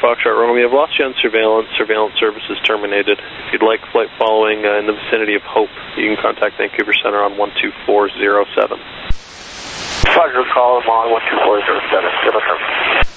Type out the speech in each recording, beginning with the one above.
Foxtrot Romeo, we have lost you on surveillance. Surveillance services terminated. If you'd like flight following in the vicinity of Hope, you can contact Vancouver Center on 12407. Roger, call them on 12407.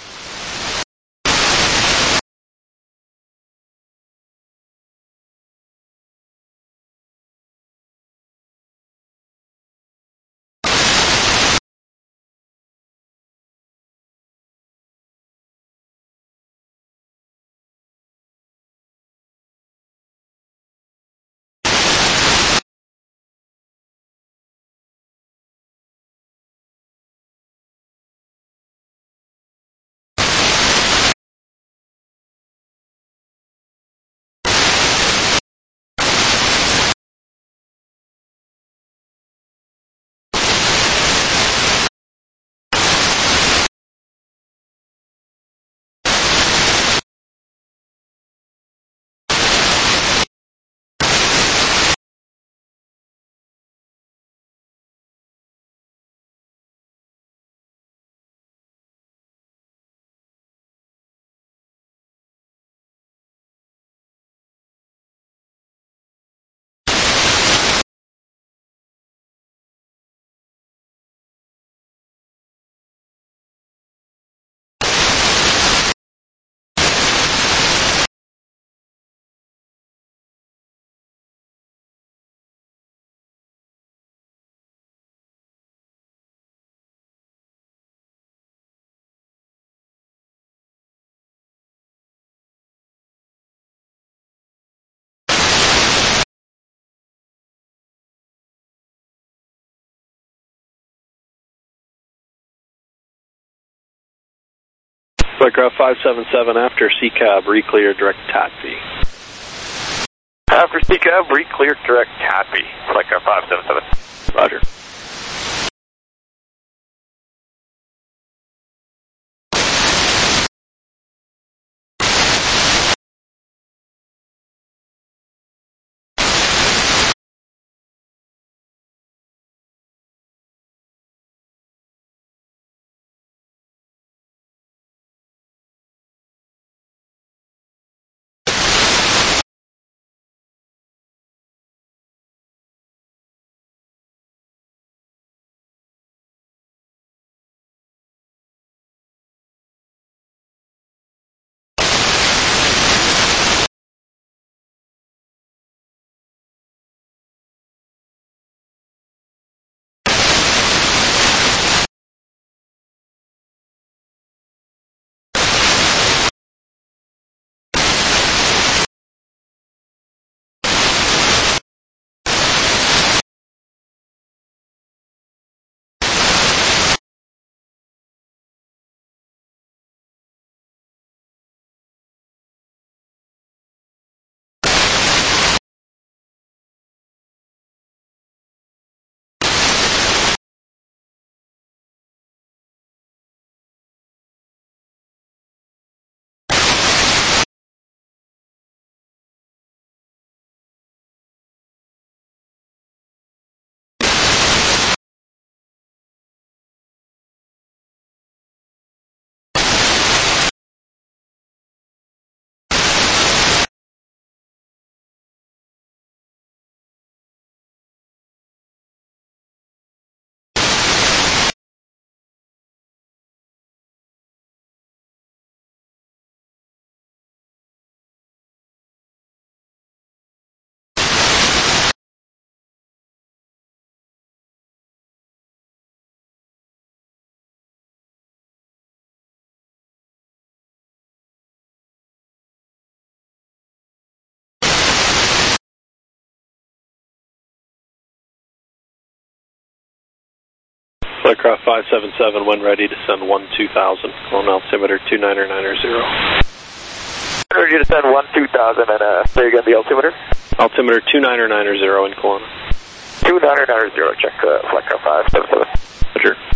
Flightcraft 577 after CCAB, re-clear direct taxi. After CCAB, re-clear direct taxi. Flightcraft 577. Roger. Flightcraft 577 when ready to send 12000 on altimeter 29990. Ready to send 12000 and say again the altimeter? Altimeter 29990 in Kelowna. 29990, check Flightcraft 577. Roger.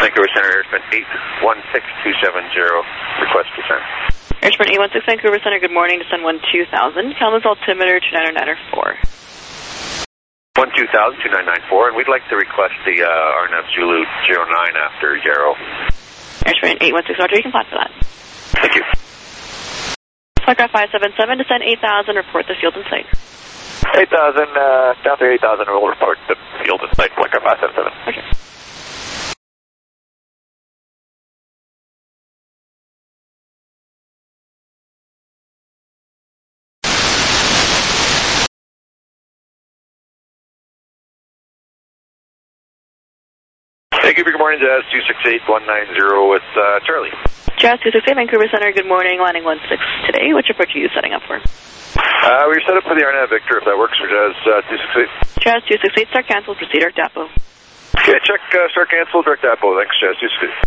Vancouver Center, Airspan 816270, request descent. Airspan 816 Vancouver Center, good morning, descend 12000, Kalamazoo altimeter 2994. 12000, 2994, and we'd like to request the RNAV Zulu 09 after Yarrow. Airspan 816 Roger, you can plot for that. Thank you. Flightcraft 577, descend 8000, report the field in sight. 8000, down to 8000, we'll report the field in sight, Flightcraft 577. Okay. Vancouver, good morning, Jazz 268190 with Charlie. Jazz 268 Vancouver Center, good morning, landing 16 today. Which approach are you setting up for? We're set up for the RNAV Victor, if that works for Jazz 268. Jazz 268, start cancel, proceed direct depot. Okay, check start cancel, direct depot. Thanks, Jazz 268.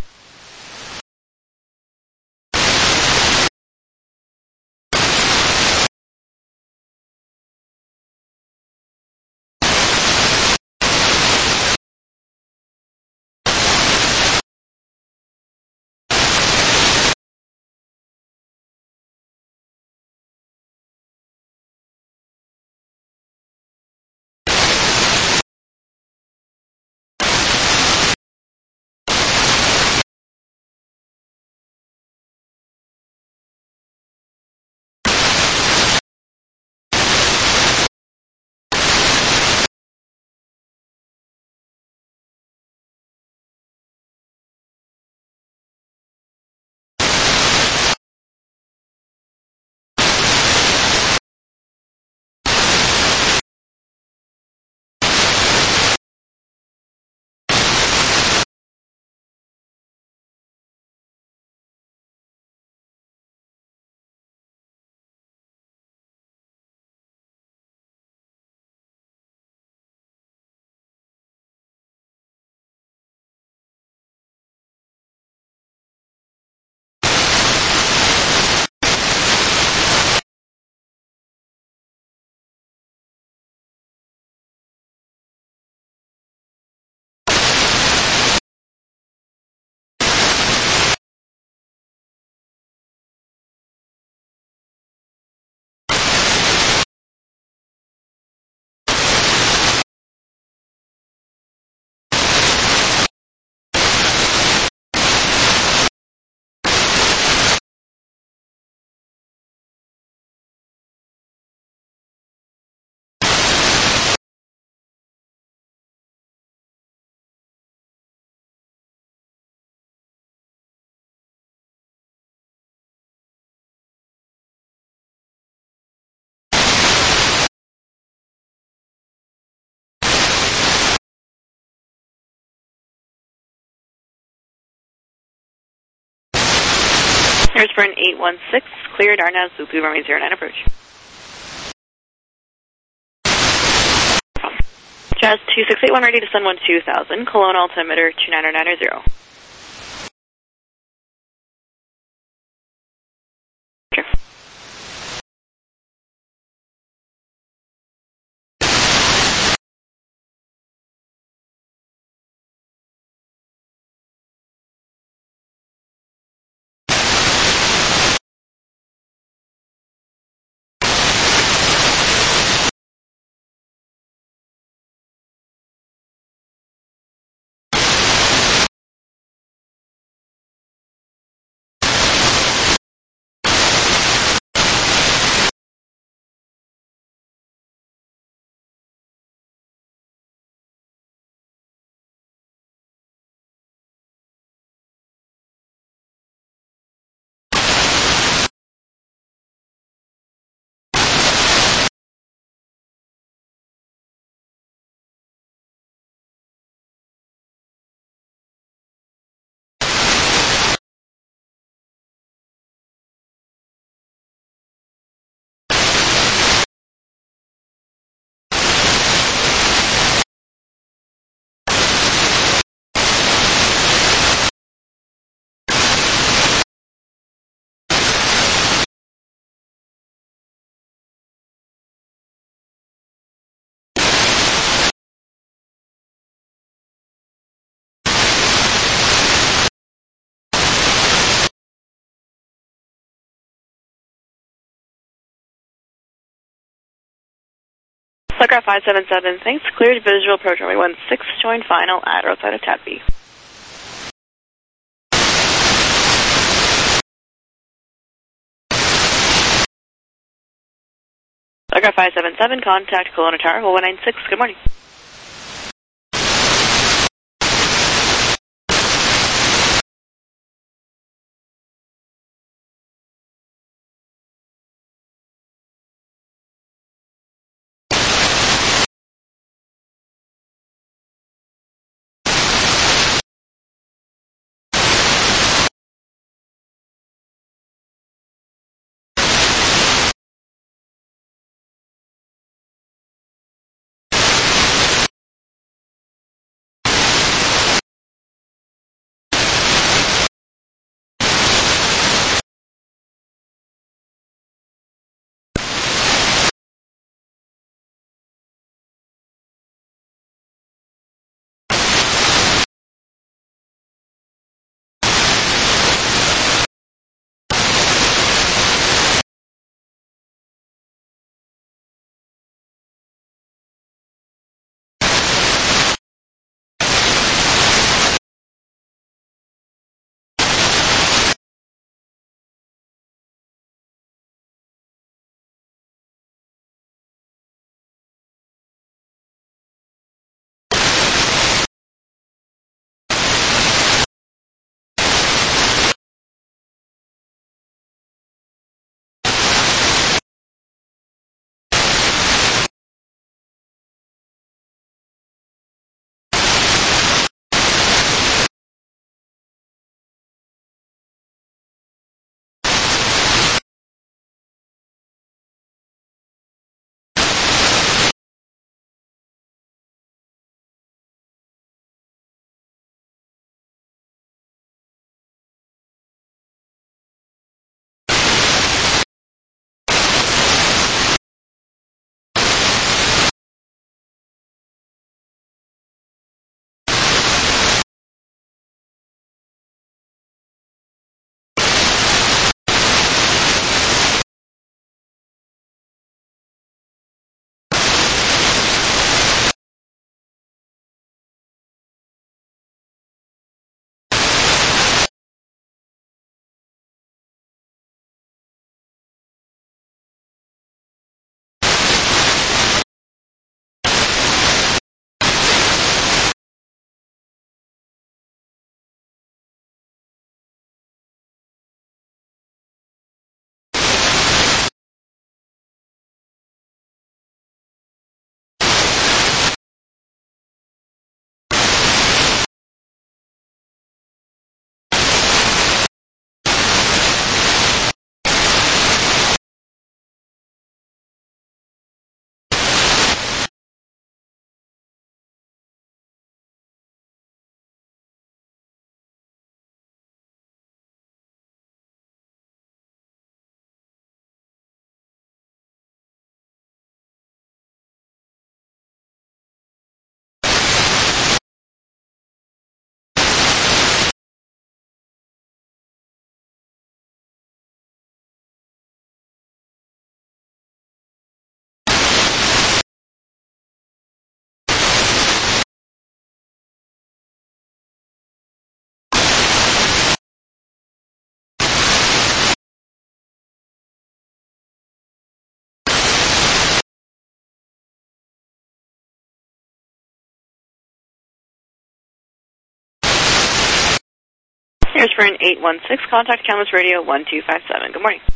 Airspan 816, cleared RNAV Zulu runway 09 approach. Jazz 2681 ready to send 12000, Kelowna altimeter 2990. Flighcraft 577, thanks. Cleared visual approach runway 16, join final at or outside of TAPI. Flighcraft 577, contact Kelowna Tower, 196, good morning. Here's for an 816, contact Kamloops Radio 1257. Good morning.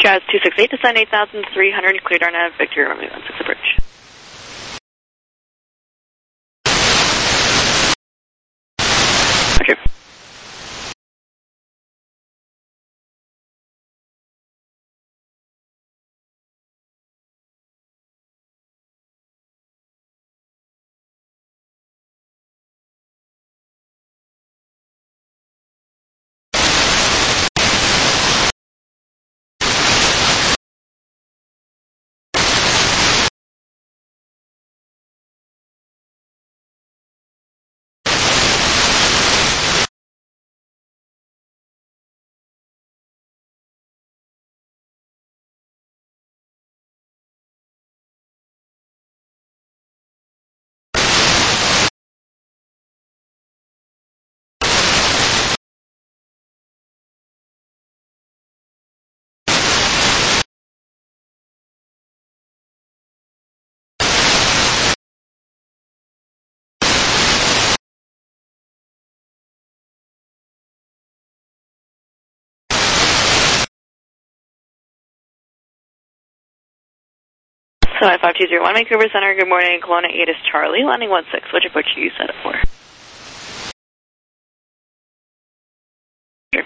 Jazz 268, descend 8,300, cleared on Victory runway 16 approach. Okay. So 5201 Vancouver Center, good morning. Kelowna 8 is Charlie, landing 16. Which approach are you set up for? Sure.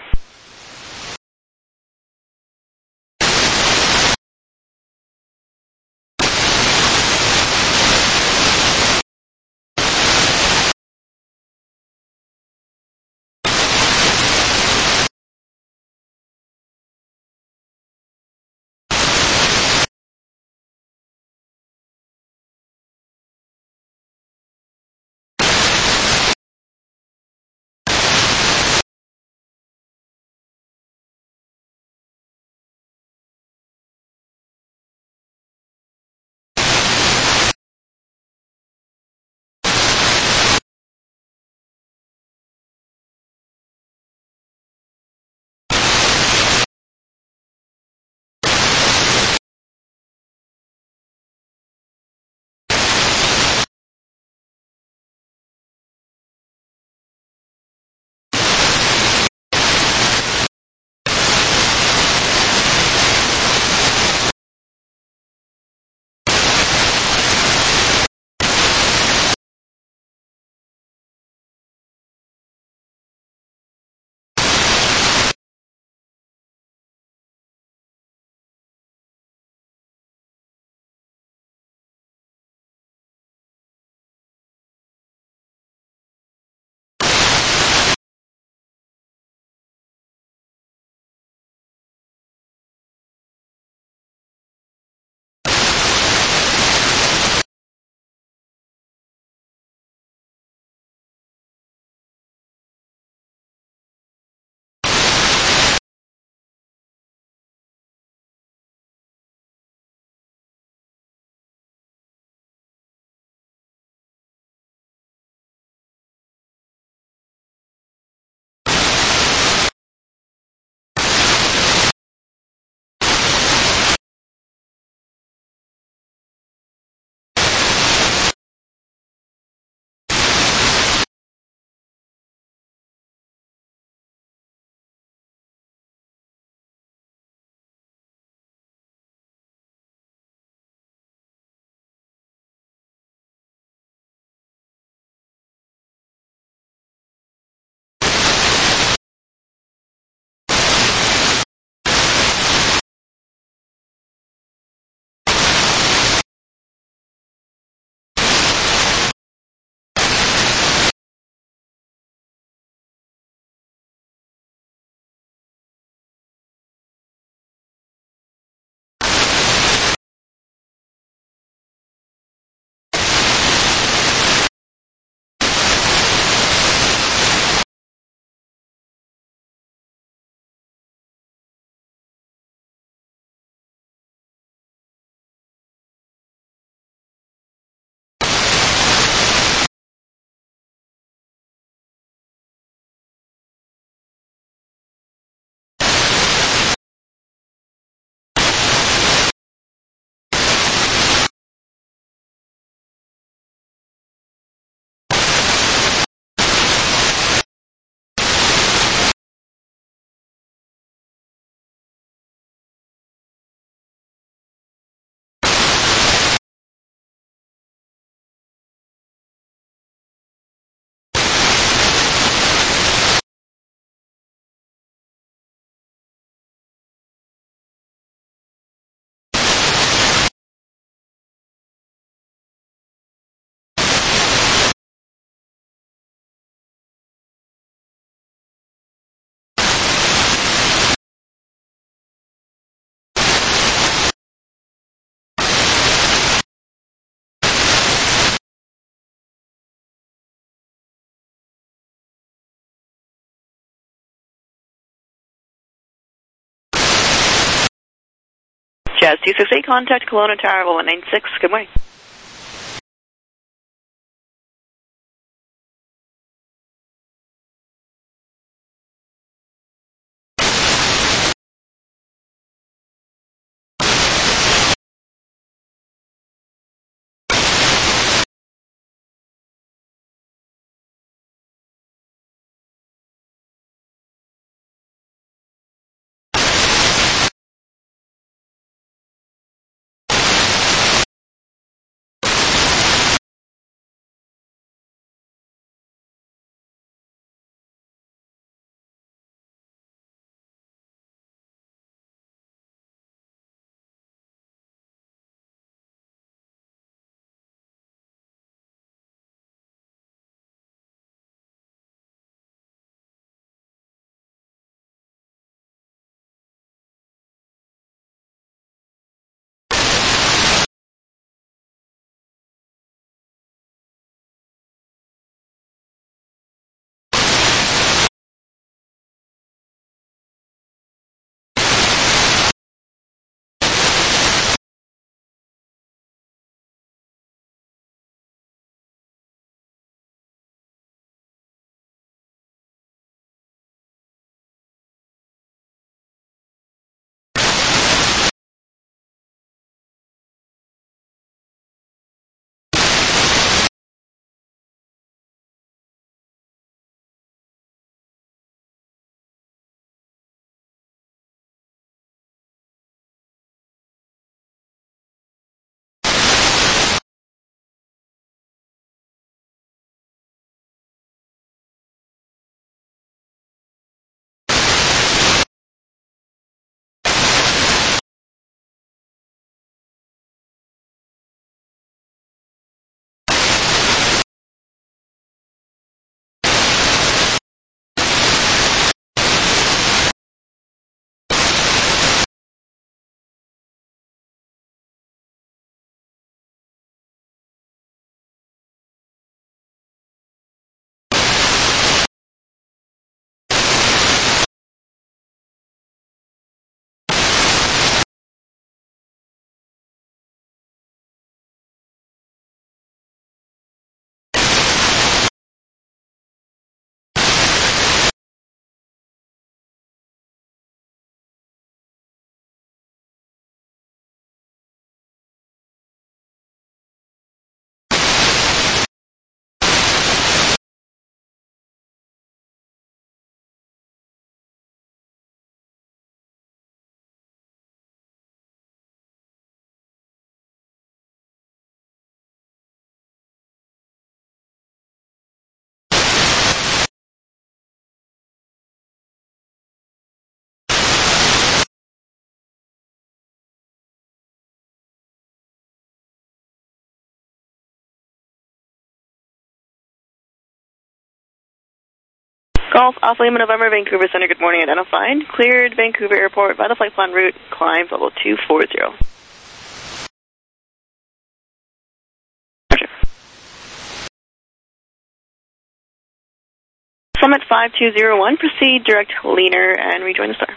Jazz 268, contact Kelowna Tower 1196. Good morning. Golf Alpha Lima November, Vancouver Center, good morning, identified. Cleared Vancouver Airport by the flight plan route, climb level 240. Summit 5201, proceed direct leaner and rejoin the star.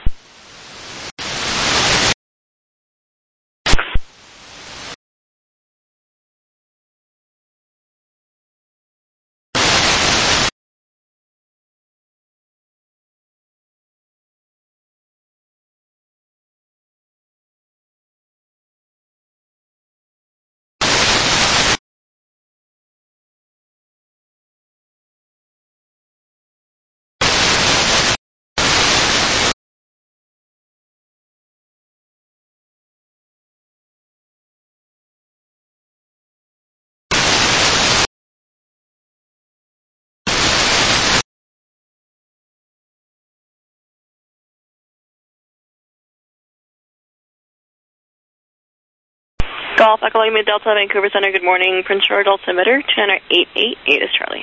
Golf Echo Lima Delta, Vancouver Center, good morning. Prince George altimeter, 20888 is Charlie.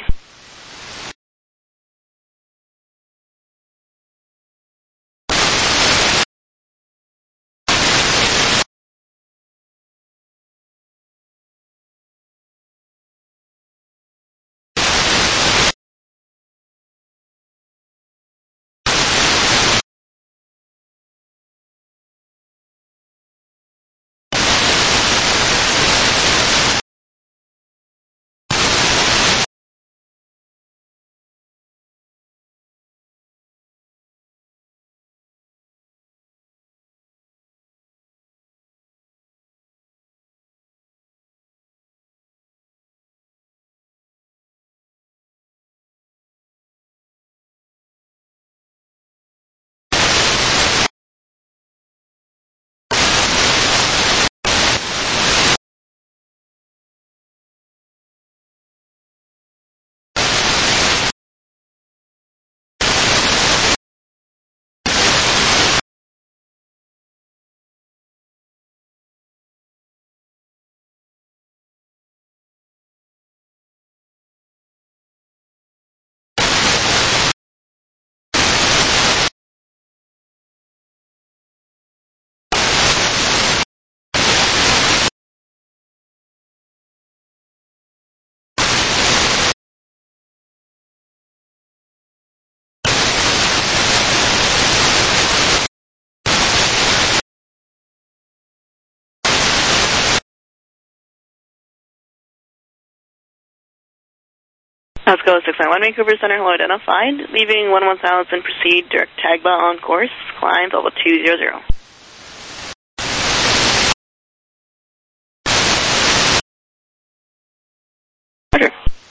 Let's go 691 Vancouver Center, hello identified. Leaving 1000, proceed direct Tagba on course, climb level 200. Roger.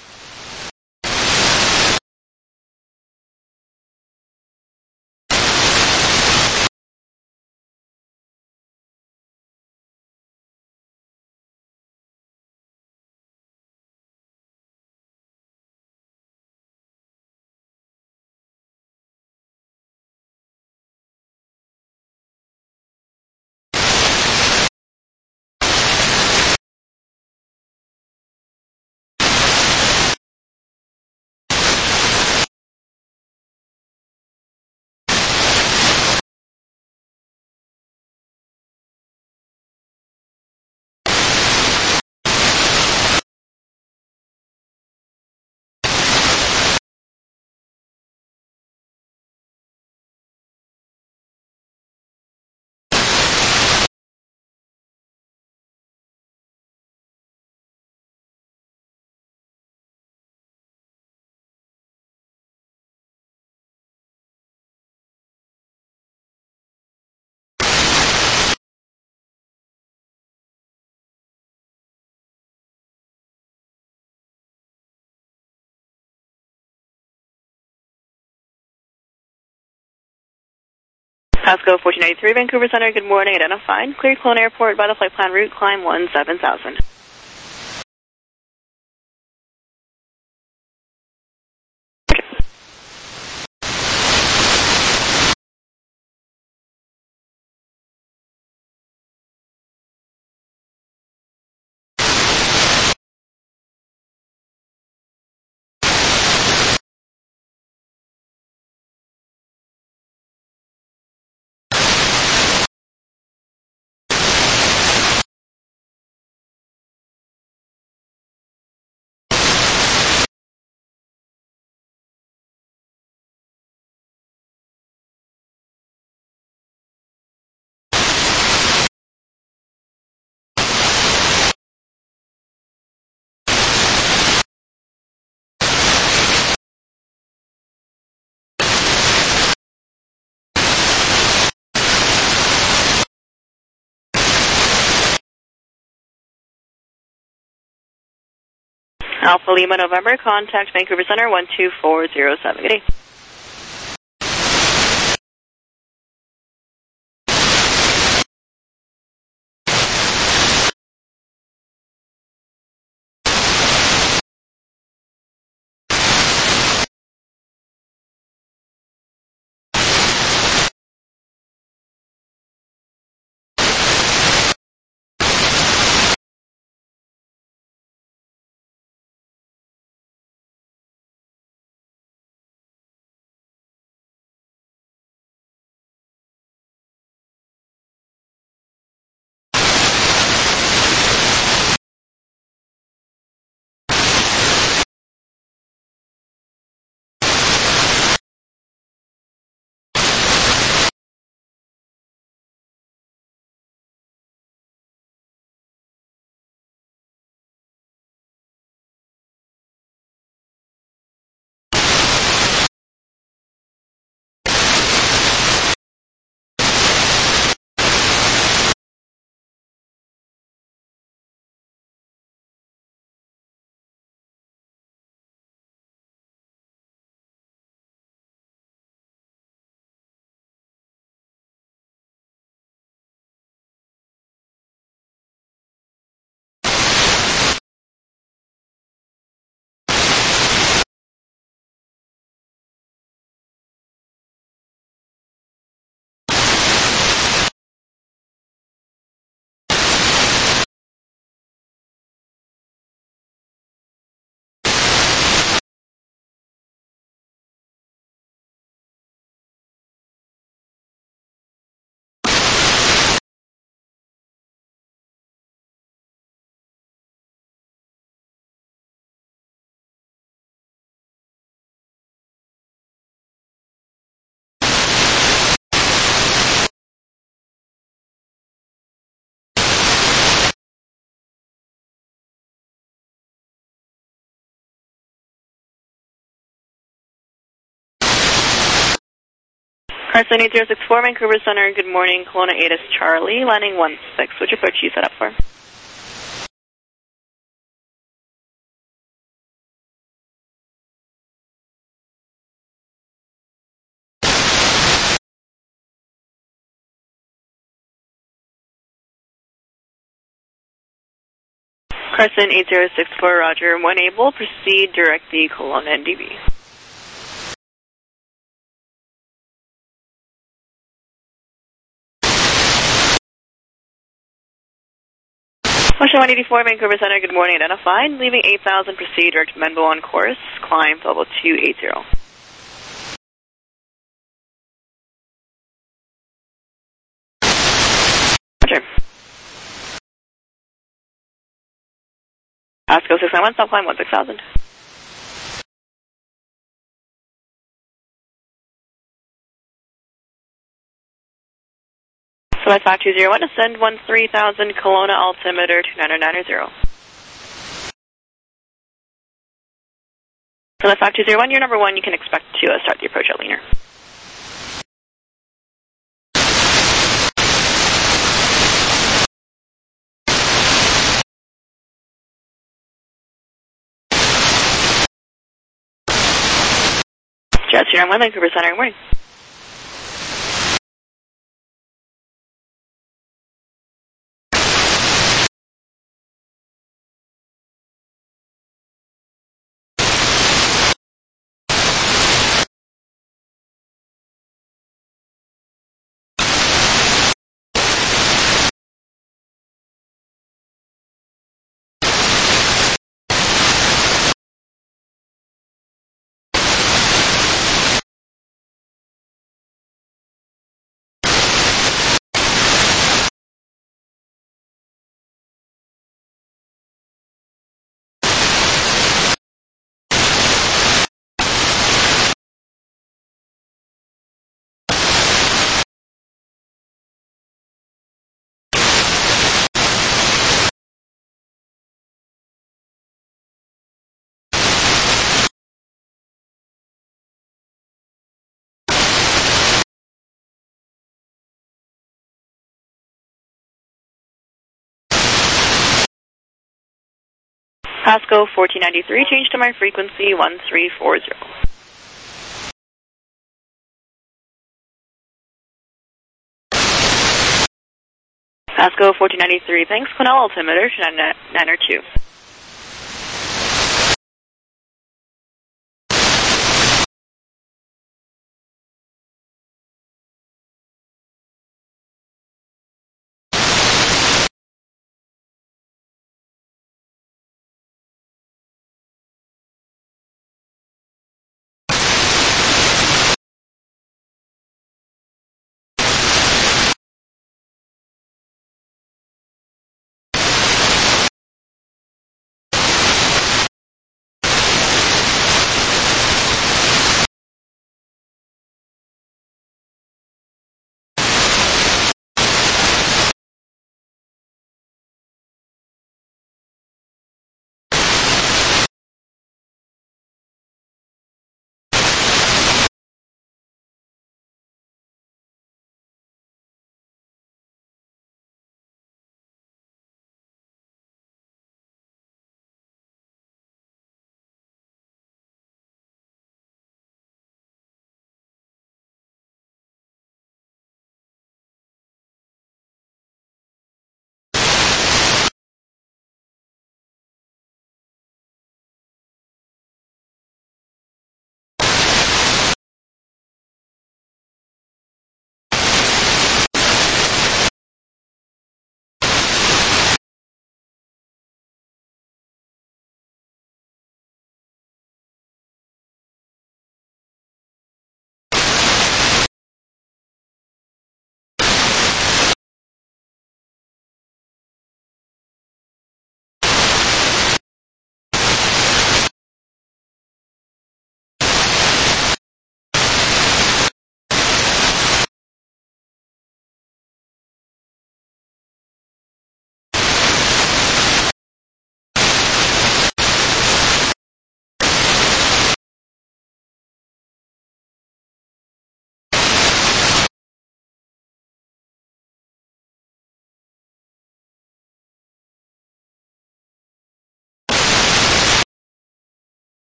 Pasco 1493 Vancouver Center, good morning, identified. Cleared Cologne Airport by the flight plan route, climb 17,000. Alpha Lima November, contact Vancouver Center 12407. Good day. Carson 8064, Vancouver Center, good morning, Kelowna 8 is Charlie, landing 16. Which approach you set up for? Carson 8064, roger, when able, proceed direct the Kelowna NDB. Ocean 184, Vancouver Center, good morning, identified. Leaving 8000, proceed direct to Menbo on course, climb level 280. Roger. Pasco 691, stop climb 16000. Select 5201, ascend 13,000, Kelowna altimeter 2990. Select 5201, you're number 1, you can expect to start the approach at leaner. Jets, you're on 1, Vancouver Center, good morning. Pasco 1493, change to my frequency 1340. Pasco 1493, thanks, Quesnel altimeter 902.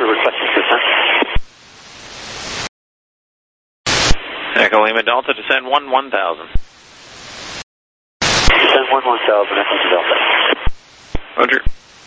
requesting descent. Echo Lima Delta, descend 1000. Descend 1000, Echo Lima Delta. Roger.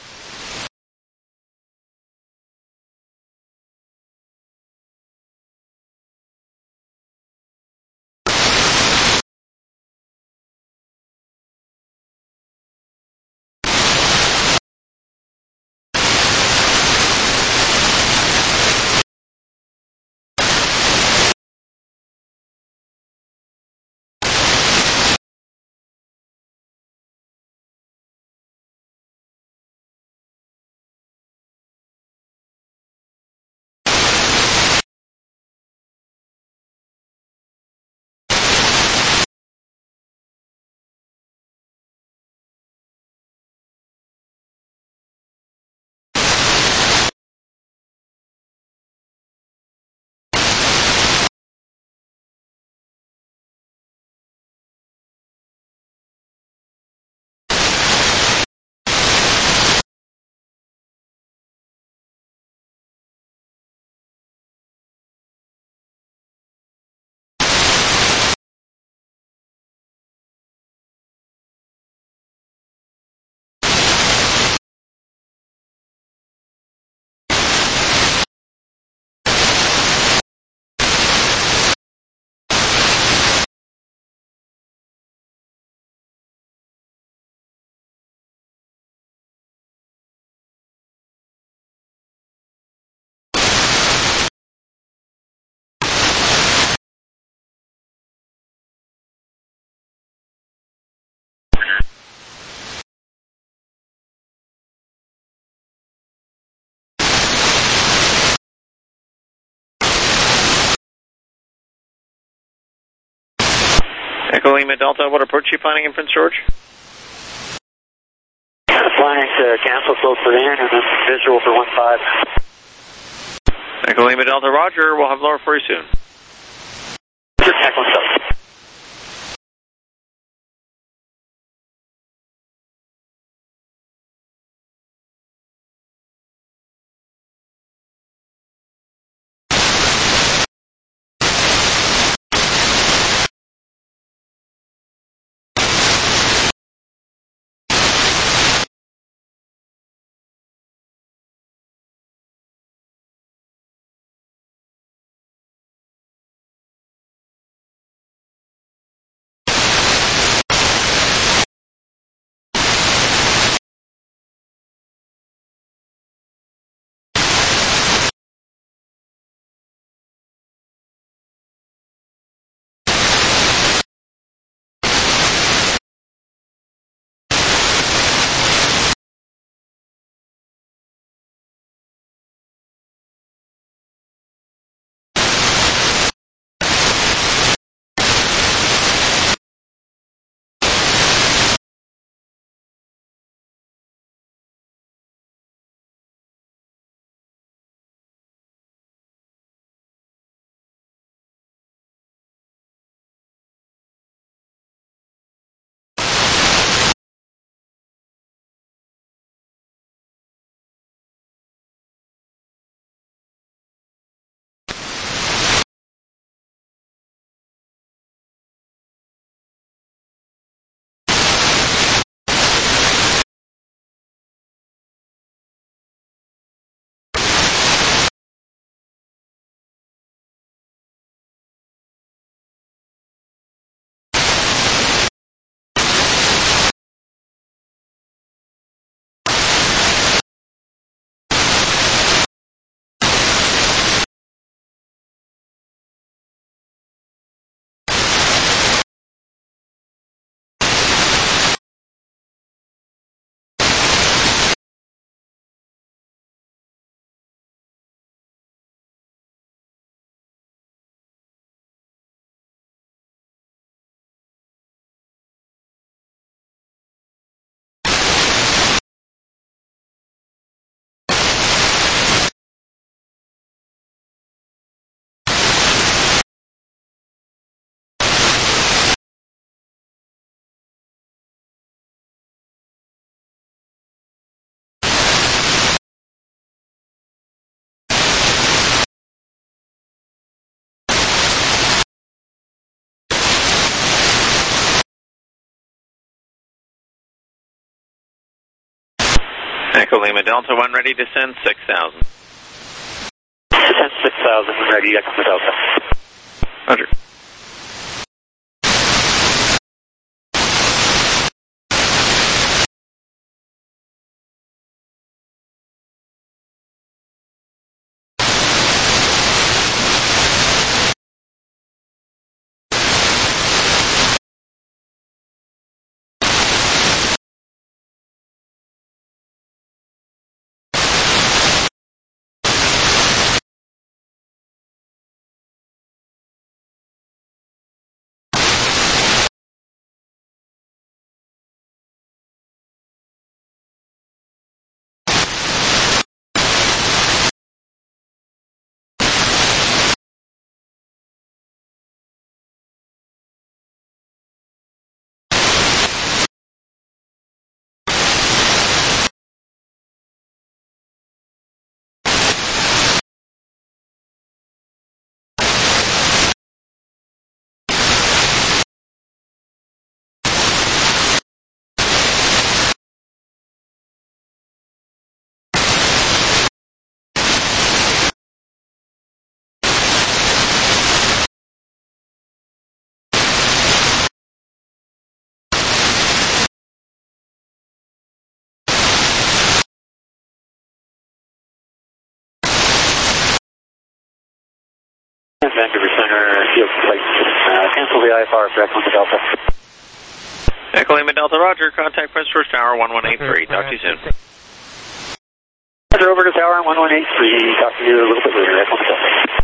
Echo Lima Delta, what approach are you planning in Prince George? Flying to cancel slope for the in and then visual for 15. Echo Lima Delta, roger, we'll have lower for you soon. Excellent. Echo Lima Delta 1 ready to send 6,000. 6,000 ready, Echo Lima Delta. Roger. Vancouver Center, field flight. Cancel the IFR for Echo Lima Delta. Echo Lima Delta, Roger. Contact Prince George Tower 1183. Talk to you soon. Roger, over to Tower 1183. Talk to you a little bit later, Echo Lima Delta.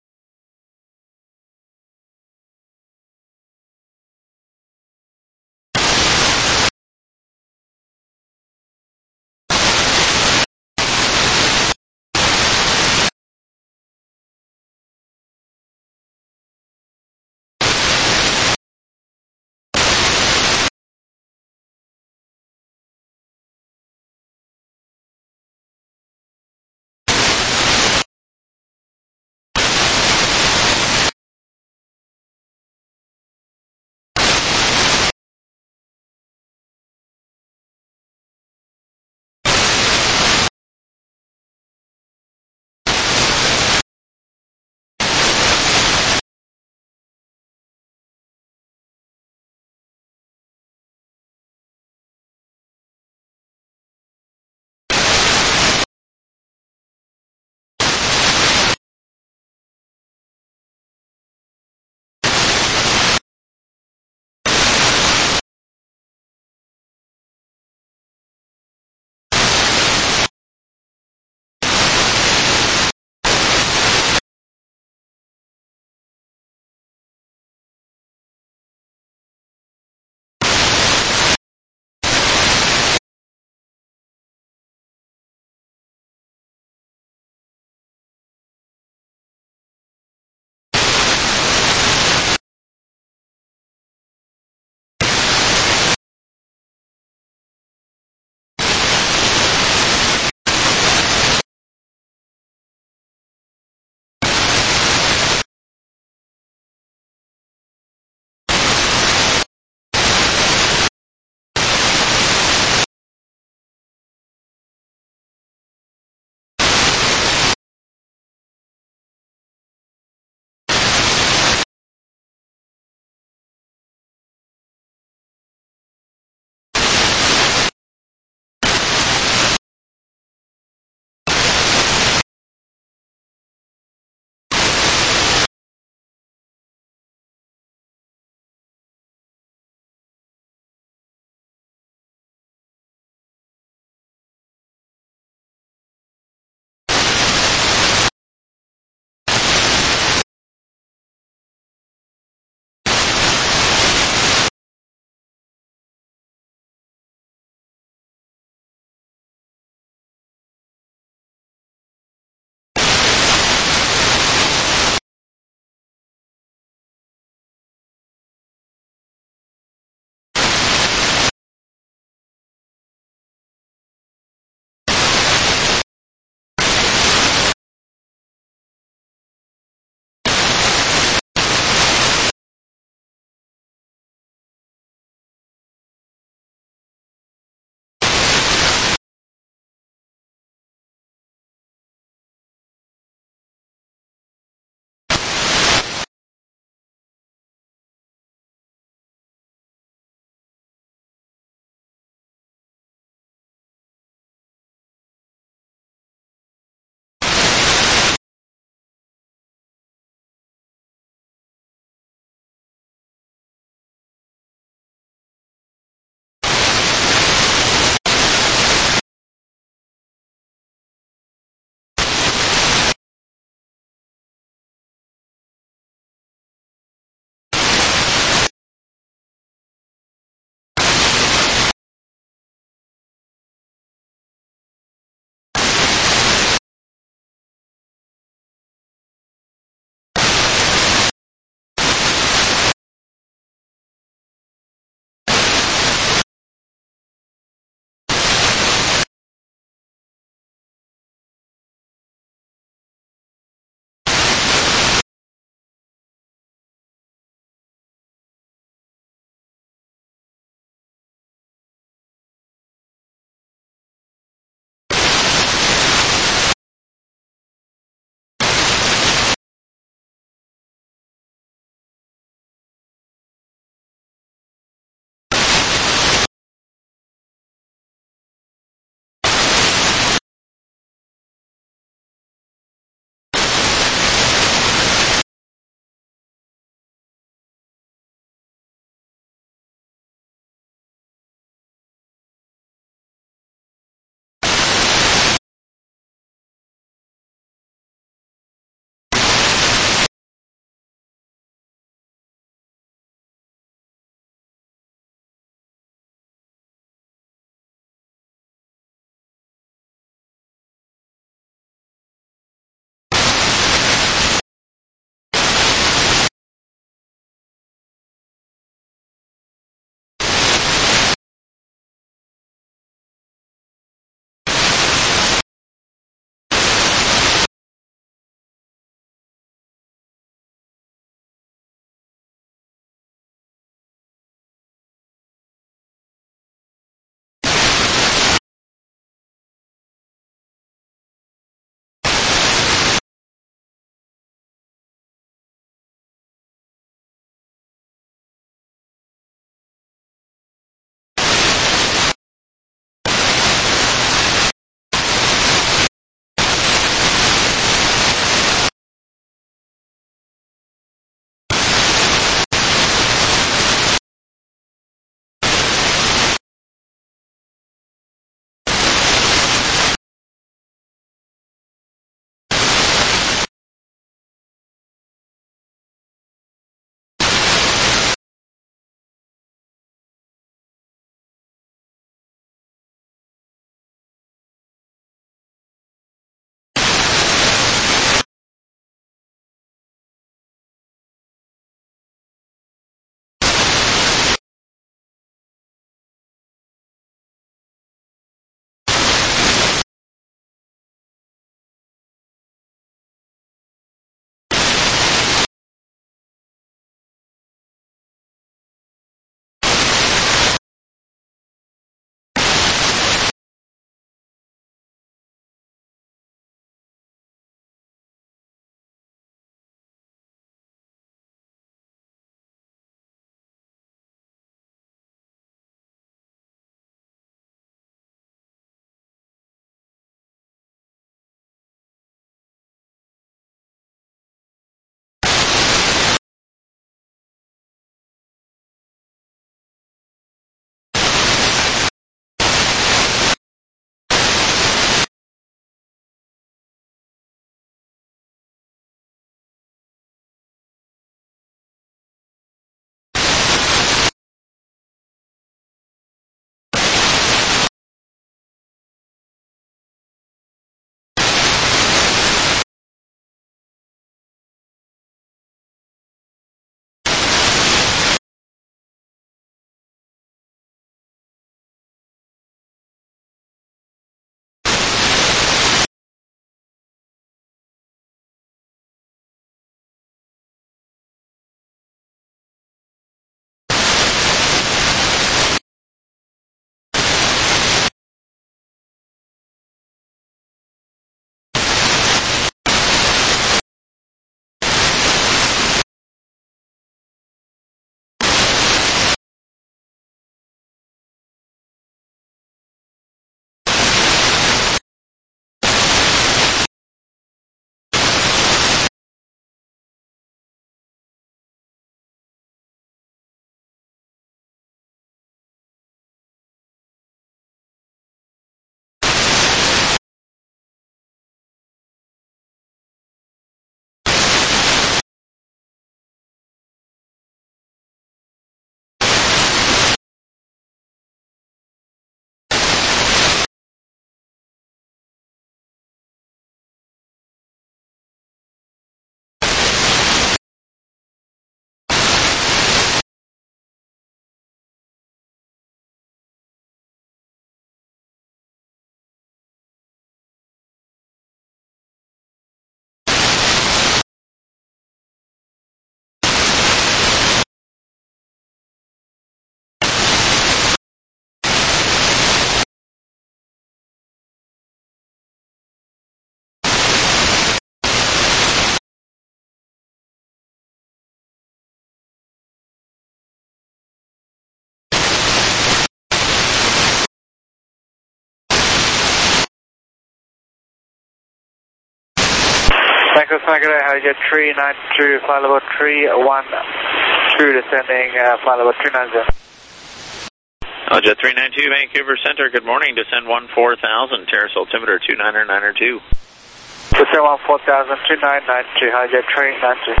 Vancouver Center, good day, Hydrojet 392, flight level 312, descending, flight level 290. Jet 392, Vancouver Center, good morning, descend 14,000, terrace altimeter 29992. Descend 14,000, 2992, Hydrojet 392.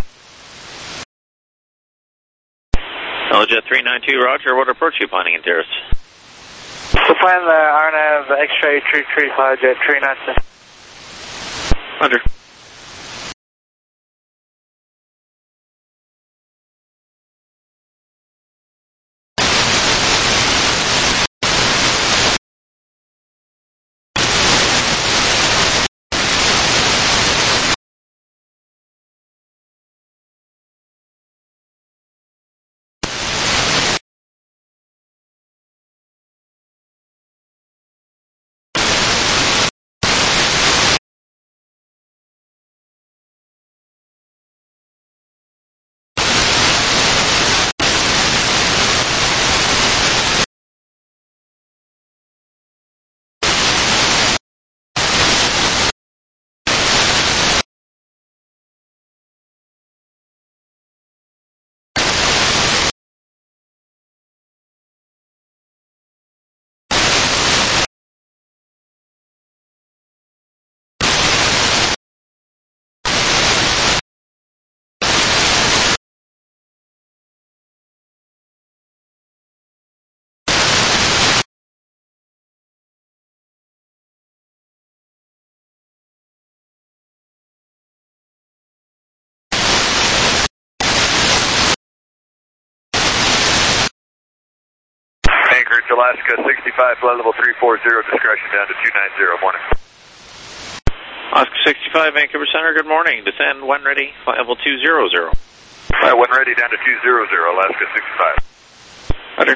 Jet 392, roger, what approach are you planning in terrace? So plan the RNAV X-ray 33, Hydrojet 392. Roger. Anchorage, Alaska 65, flight level 340, discretion down to 290, morning. Alaska 65, Vancouver Center, good morning, descend when ready, flight level 200. When ready, down to 200, Alaska 65. Roger.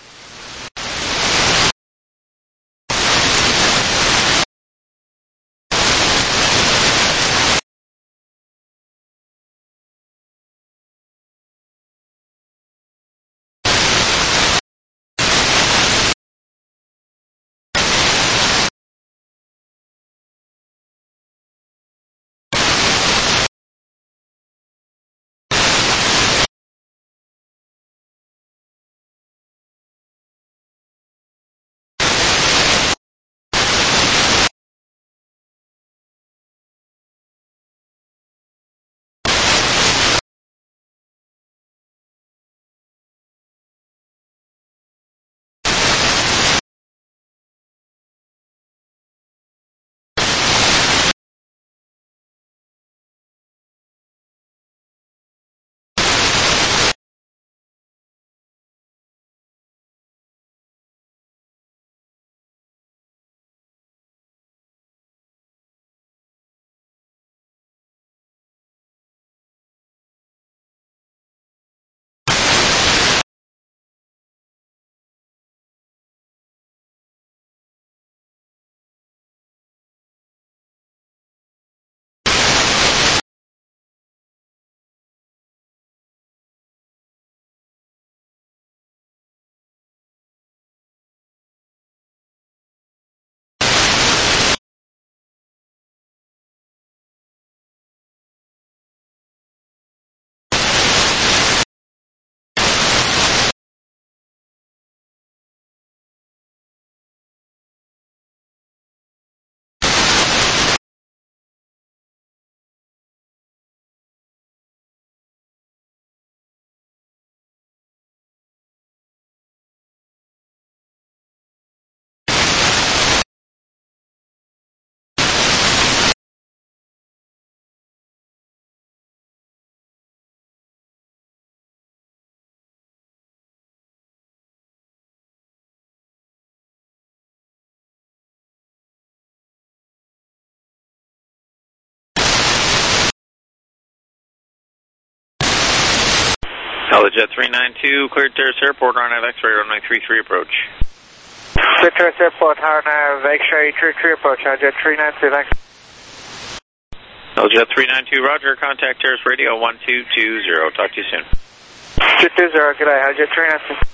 Jet 392, cleared Terrace Airport, RNAV X-ray, runway 33 approach. Cleared Terrace Airport, RNAV X-ray 33 approach, Jet 392, thanks. Jet 392, roger, contact Terrace Radio 1220, talk to you soon. 220, good day, Jet 392.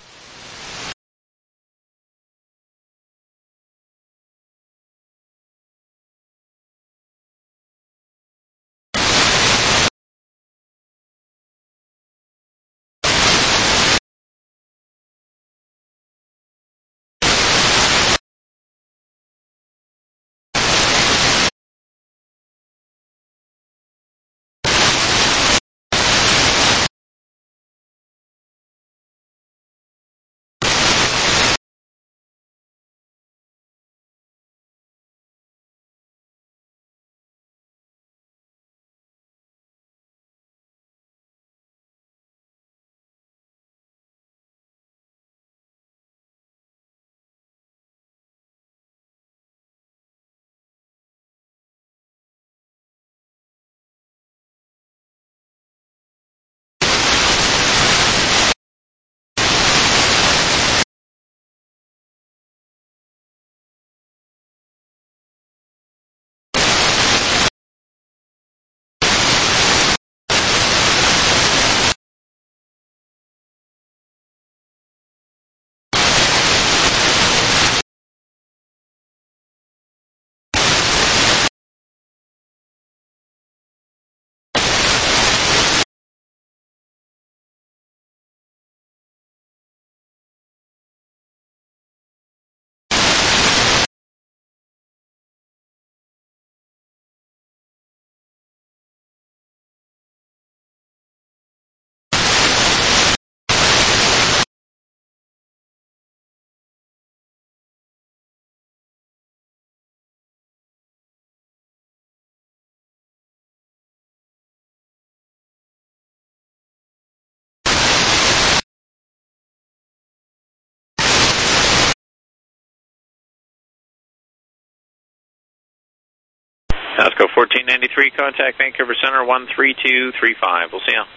Alaska 1493, contact Vancouver Center 13235. We'll see you.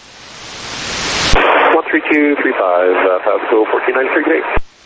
13235, Pasco 1493, great.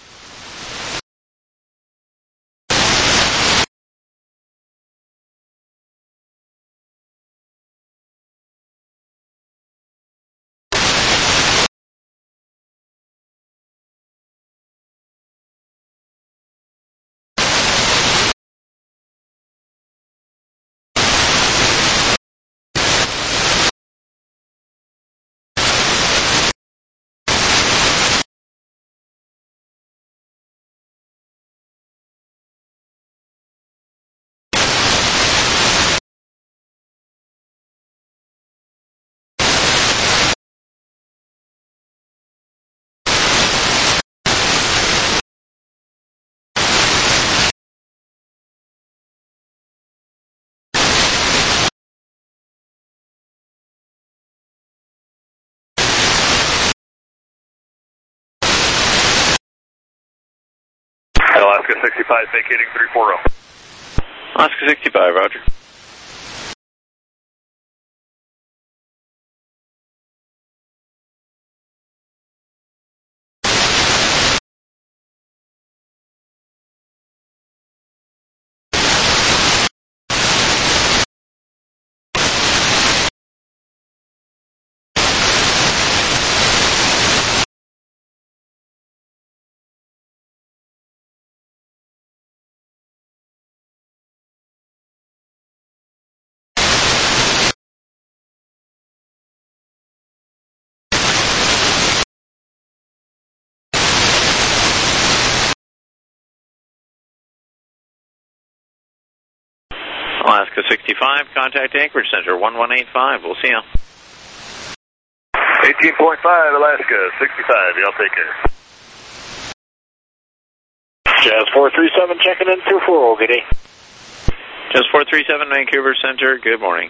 Alaska 65 vacating 340. Alaska 65, roger. Alaska 65, contact Anchorage Center 1185. We'll see you. 18.5, Alaska 65, y'all take care. Jazz 437 checking in 240, good day. Jazz 437, Vancouver Center, good morning.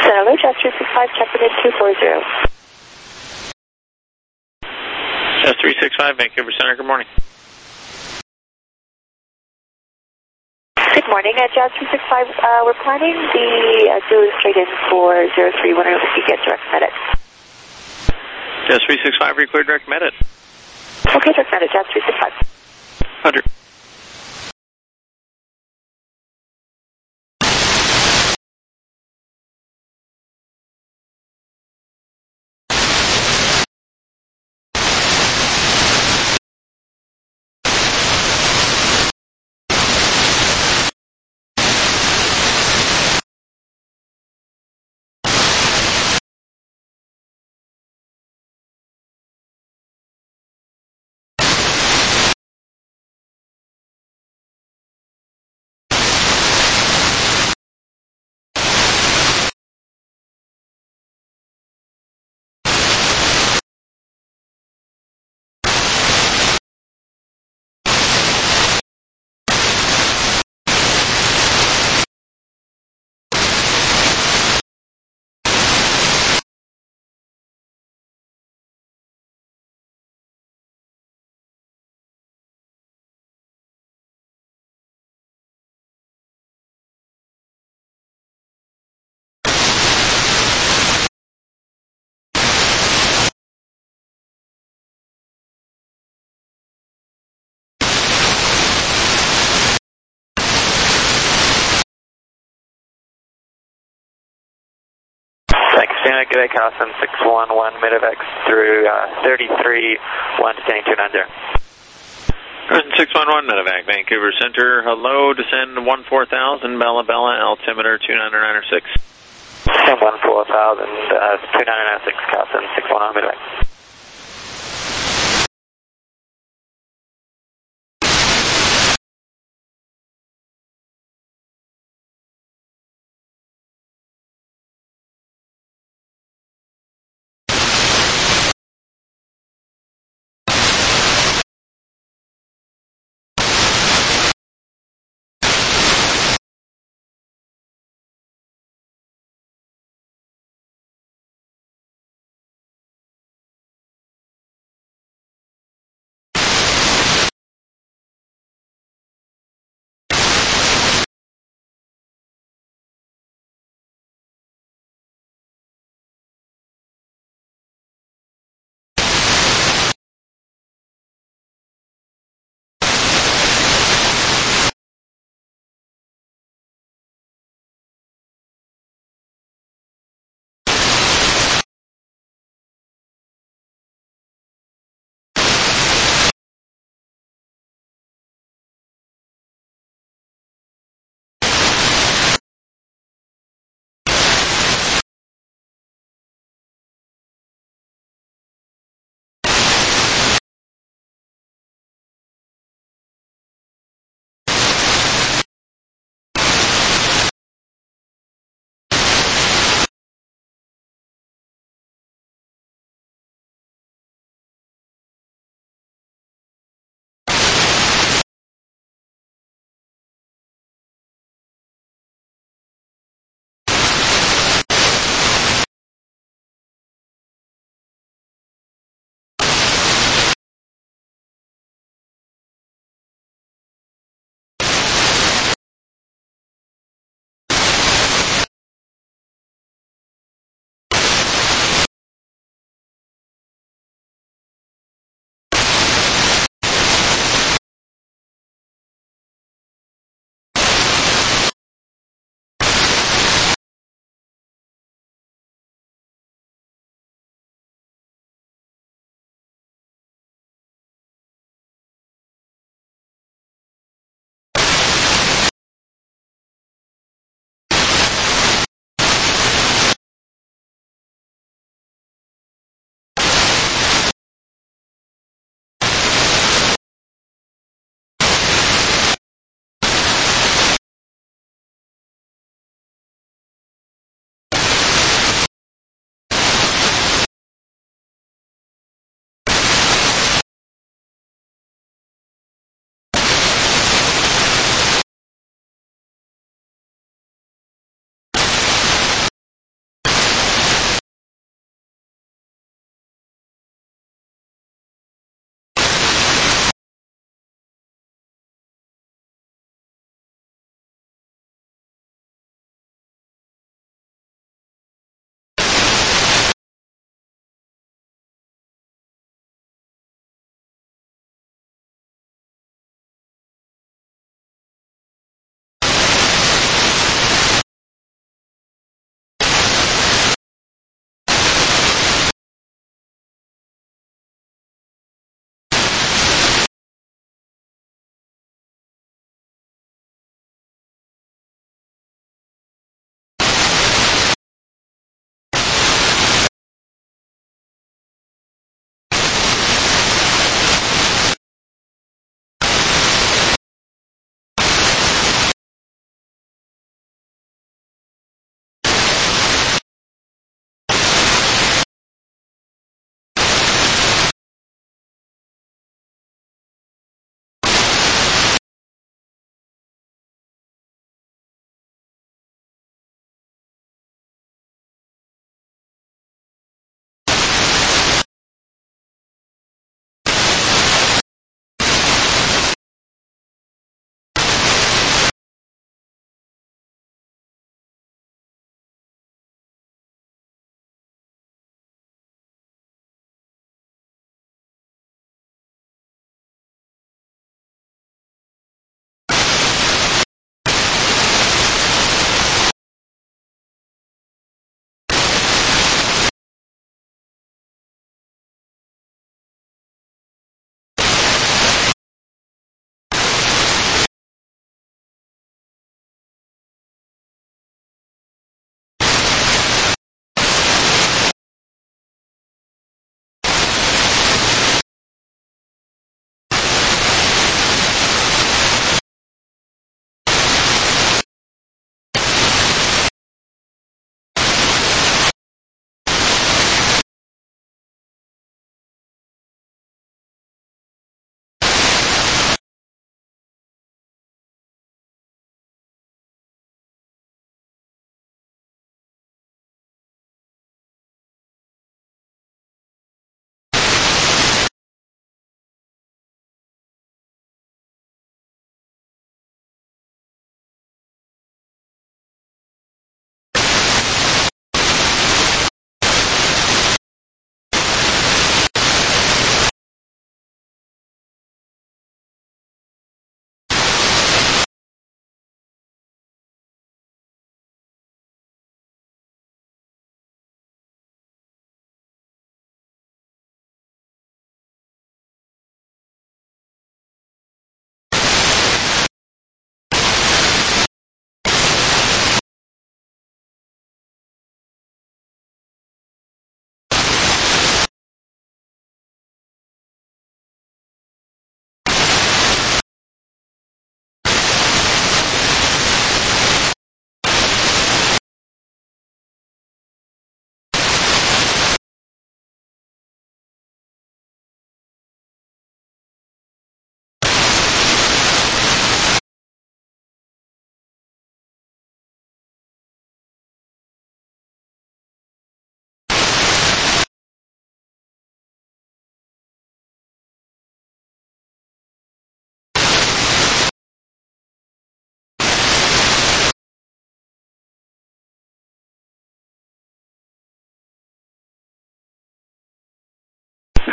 Hello, Jazz 365, checking in 240. Jazz 365, Vancouver Center, good morning. Good morning, Jazz 365. We're planning the Zulu straight in for 03. Wondering if we could get direct med it. Jazz 365, record direct med it. Okay, direct med it, Jazz 365. 100. Standard Quebec Carson 611 Medevac through 33 1 standing 290. Carson 611 Medevac, Vancouver Center, hello, descend 14,000, Bella Bella, altimeter 29906. Descend 14,000, 29906, Carson 611 Medevac.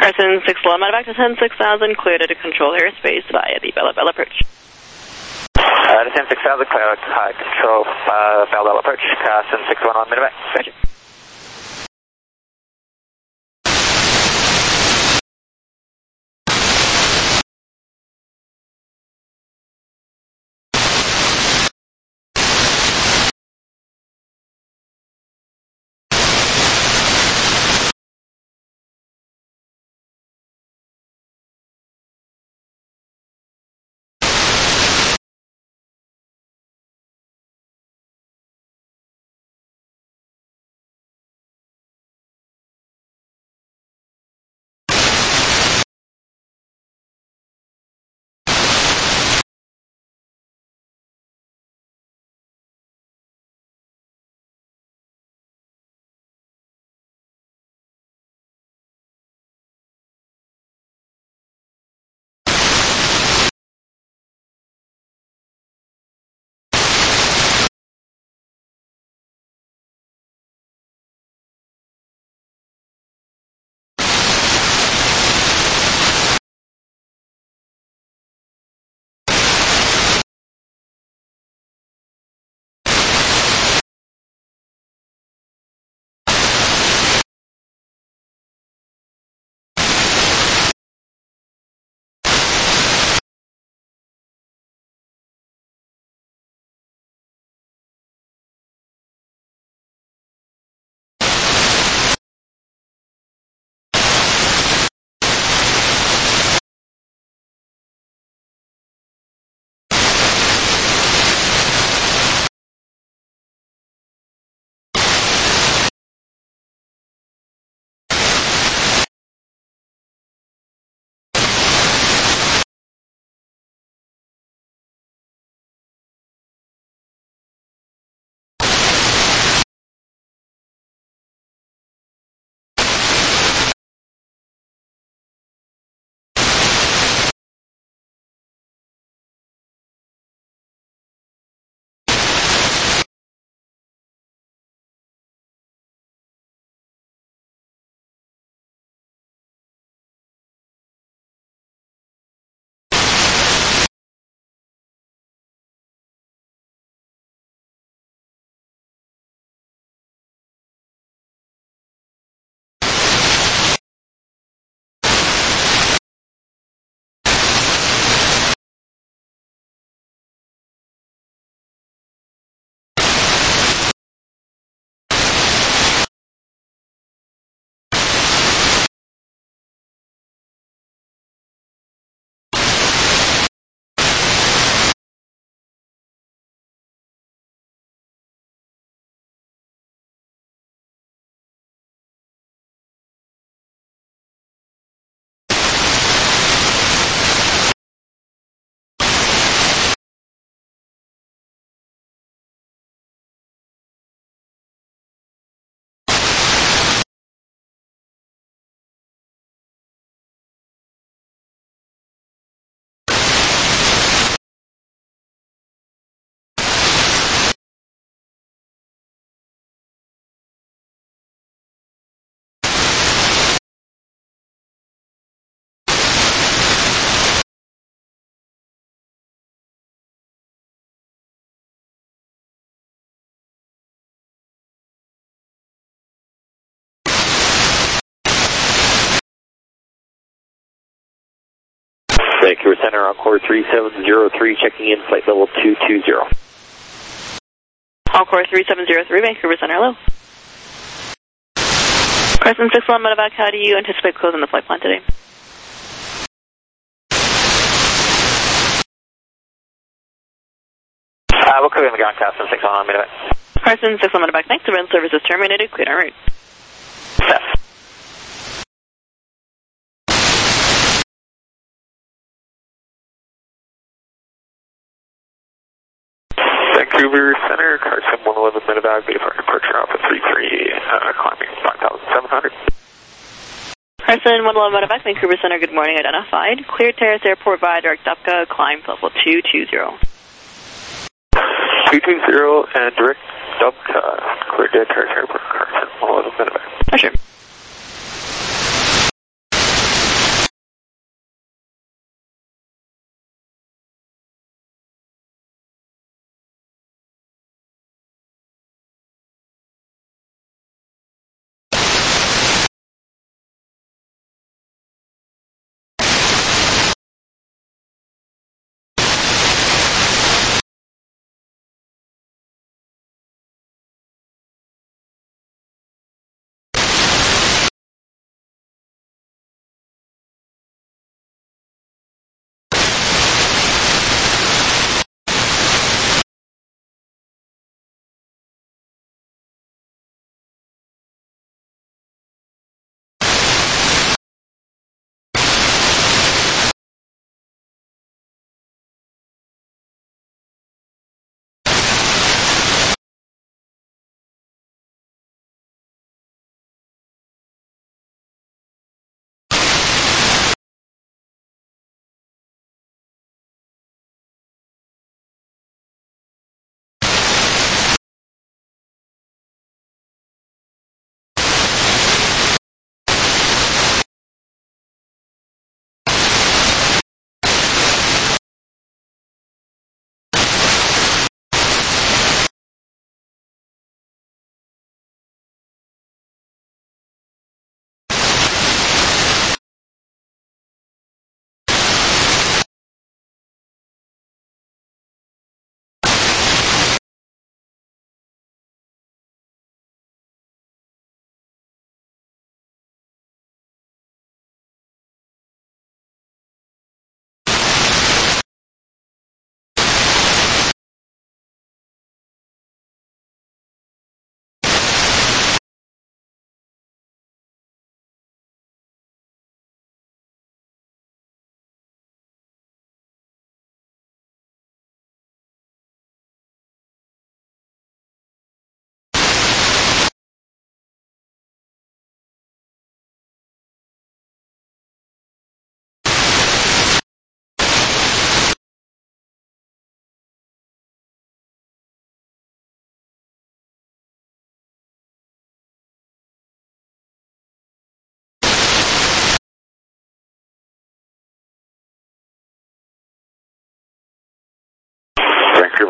Carson 611, back to 10-6000, cleared to control airspace via the Bella Bella approach. Descend 6000, clear high control, Bella Bella approach, Carson 611, medevac. Roger. Vancouver Center, Encore 3703, checking in, flight level 220. Encore 3703, Vancouver Center, hello. Carson 611, medevac, how do you anticipate closing the flight plan today? We'll clear in the ground, Carson 611, medevac. Carson 611, medevac, thanks. The ground service is terminated, cleared en route. Set. Vancouver Center, Carson 111 medevac, departure Alpha 33, climbing 5,700. Carson 111 medevac, Vancouver Center, good morning, identified. Cleared Terrace Airport via direct DEPCA, climb level 220. 220 and direct DEPCA, cleared Terrace Airport, Carson 111 medevac. Pleasure.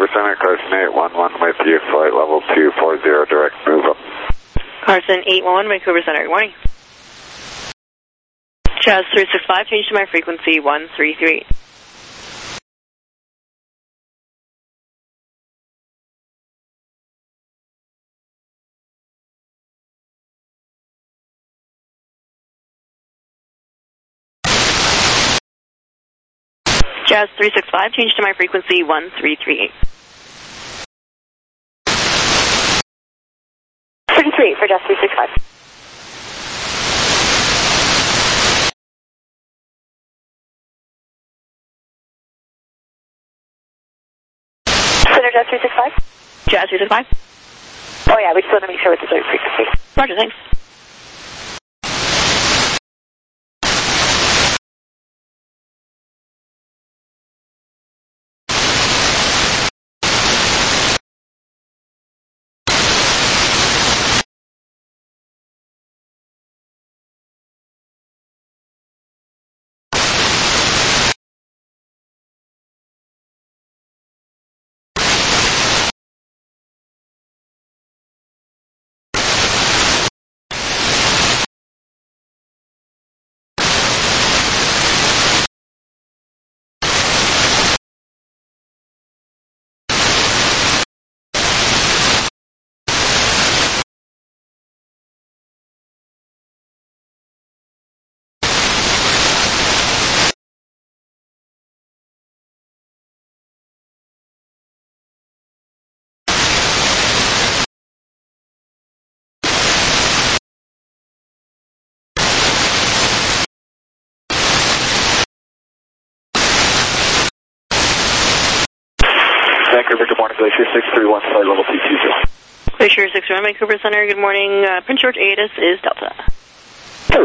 Vancouver Center, Carson 811 with you, flight level 240, direct move up. Carson 811, Vancouver Center, good morning. Jazz 365, change to my frequency 133. Jazz 365, change to my frequency 1338. 33 for Jazz 365. Center Jazz 365? Jazz 365? Oh yeah, we just want to make sure it's the right frequency. Roger, thanks. Vancouver, good morning, Glacier 631, flight level 220. Glacier 61, Vancouver Center, good morning. Prince George ATIS is Delta. Hello.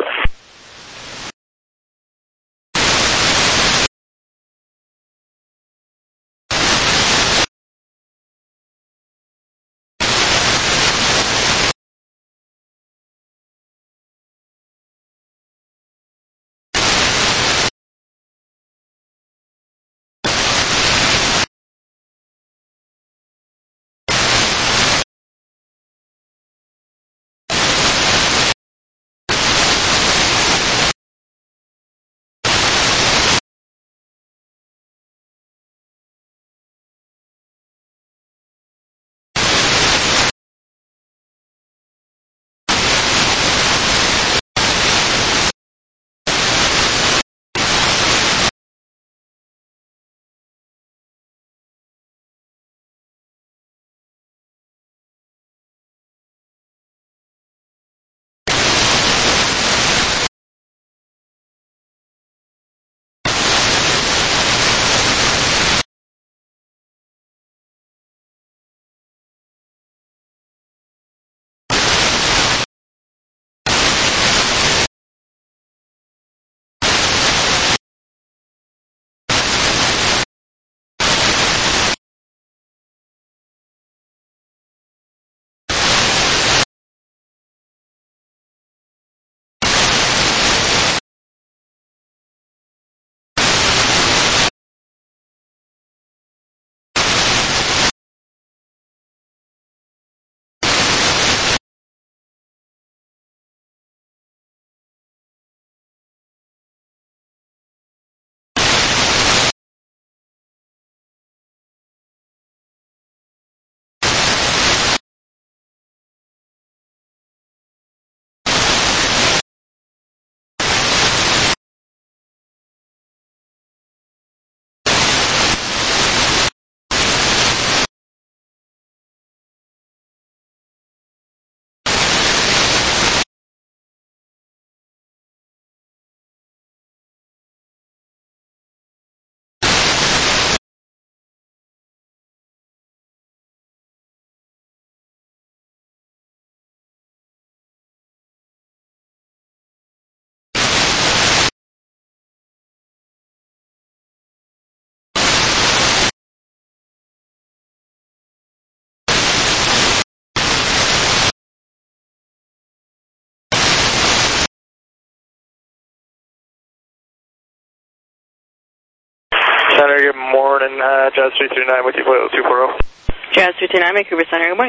Center, good morning. Jazz 339 with you, flight level 240. Jazz 329, Vancouver Center, good morning.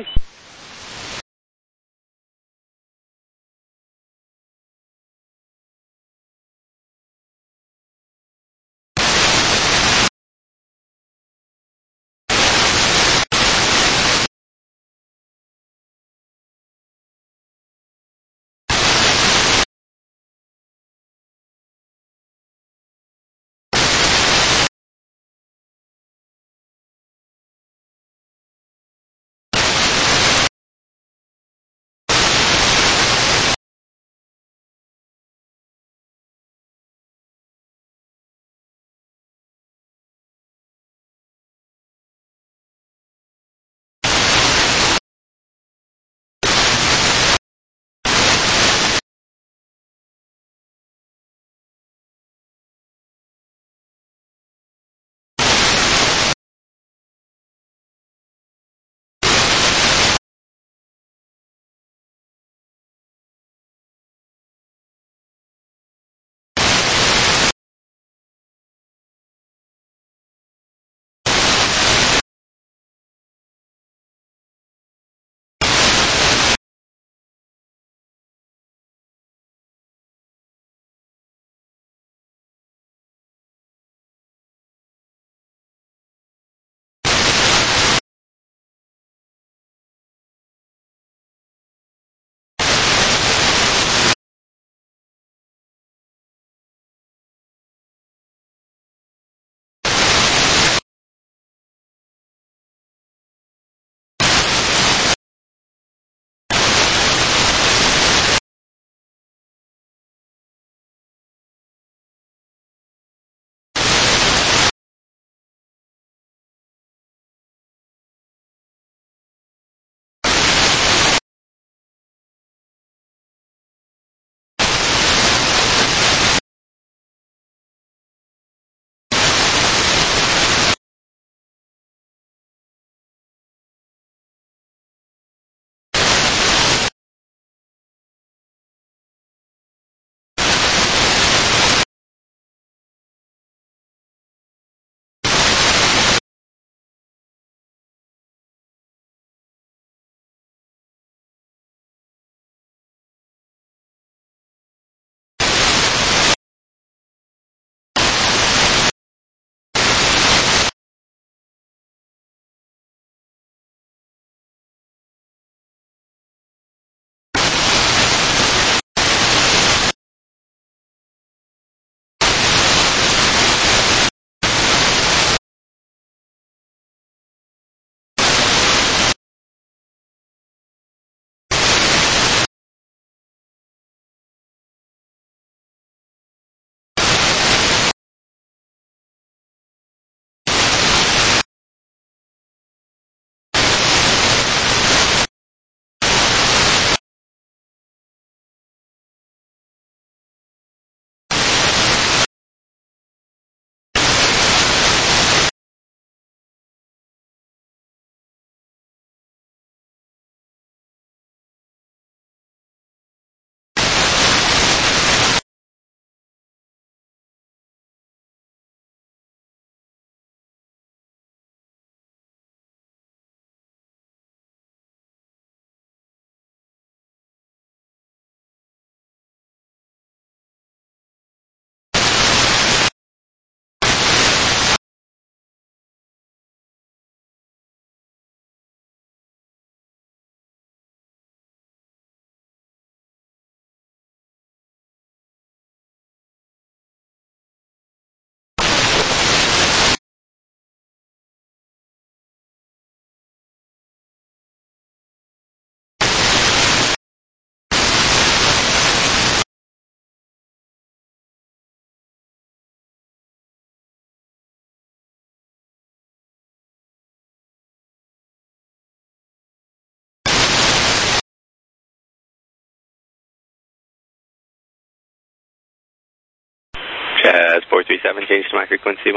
Jazz 437, change to my frequency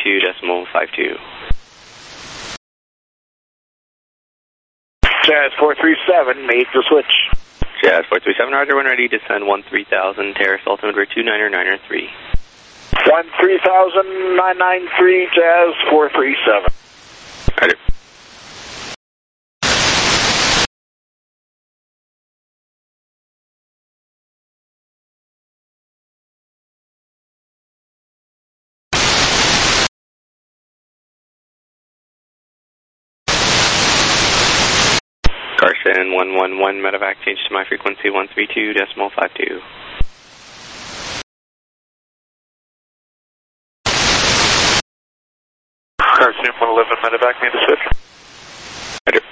132.52. Jazz 437, made the switch. Jazz 437, roger, when ready, descend 13,000, Terrace, altimeter 299er 3. 130,993 Jazz 437. Roger. Carson 111 medevac, change to my frequency 132.52. Carson 111 medevac, need to switch. Roger.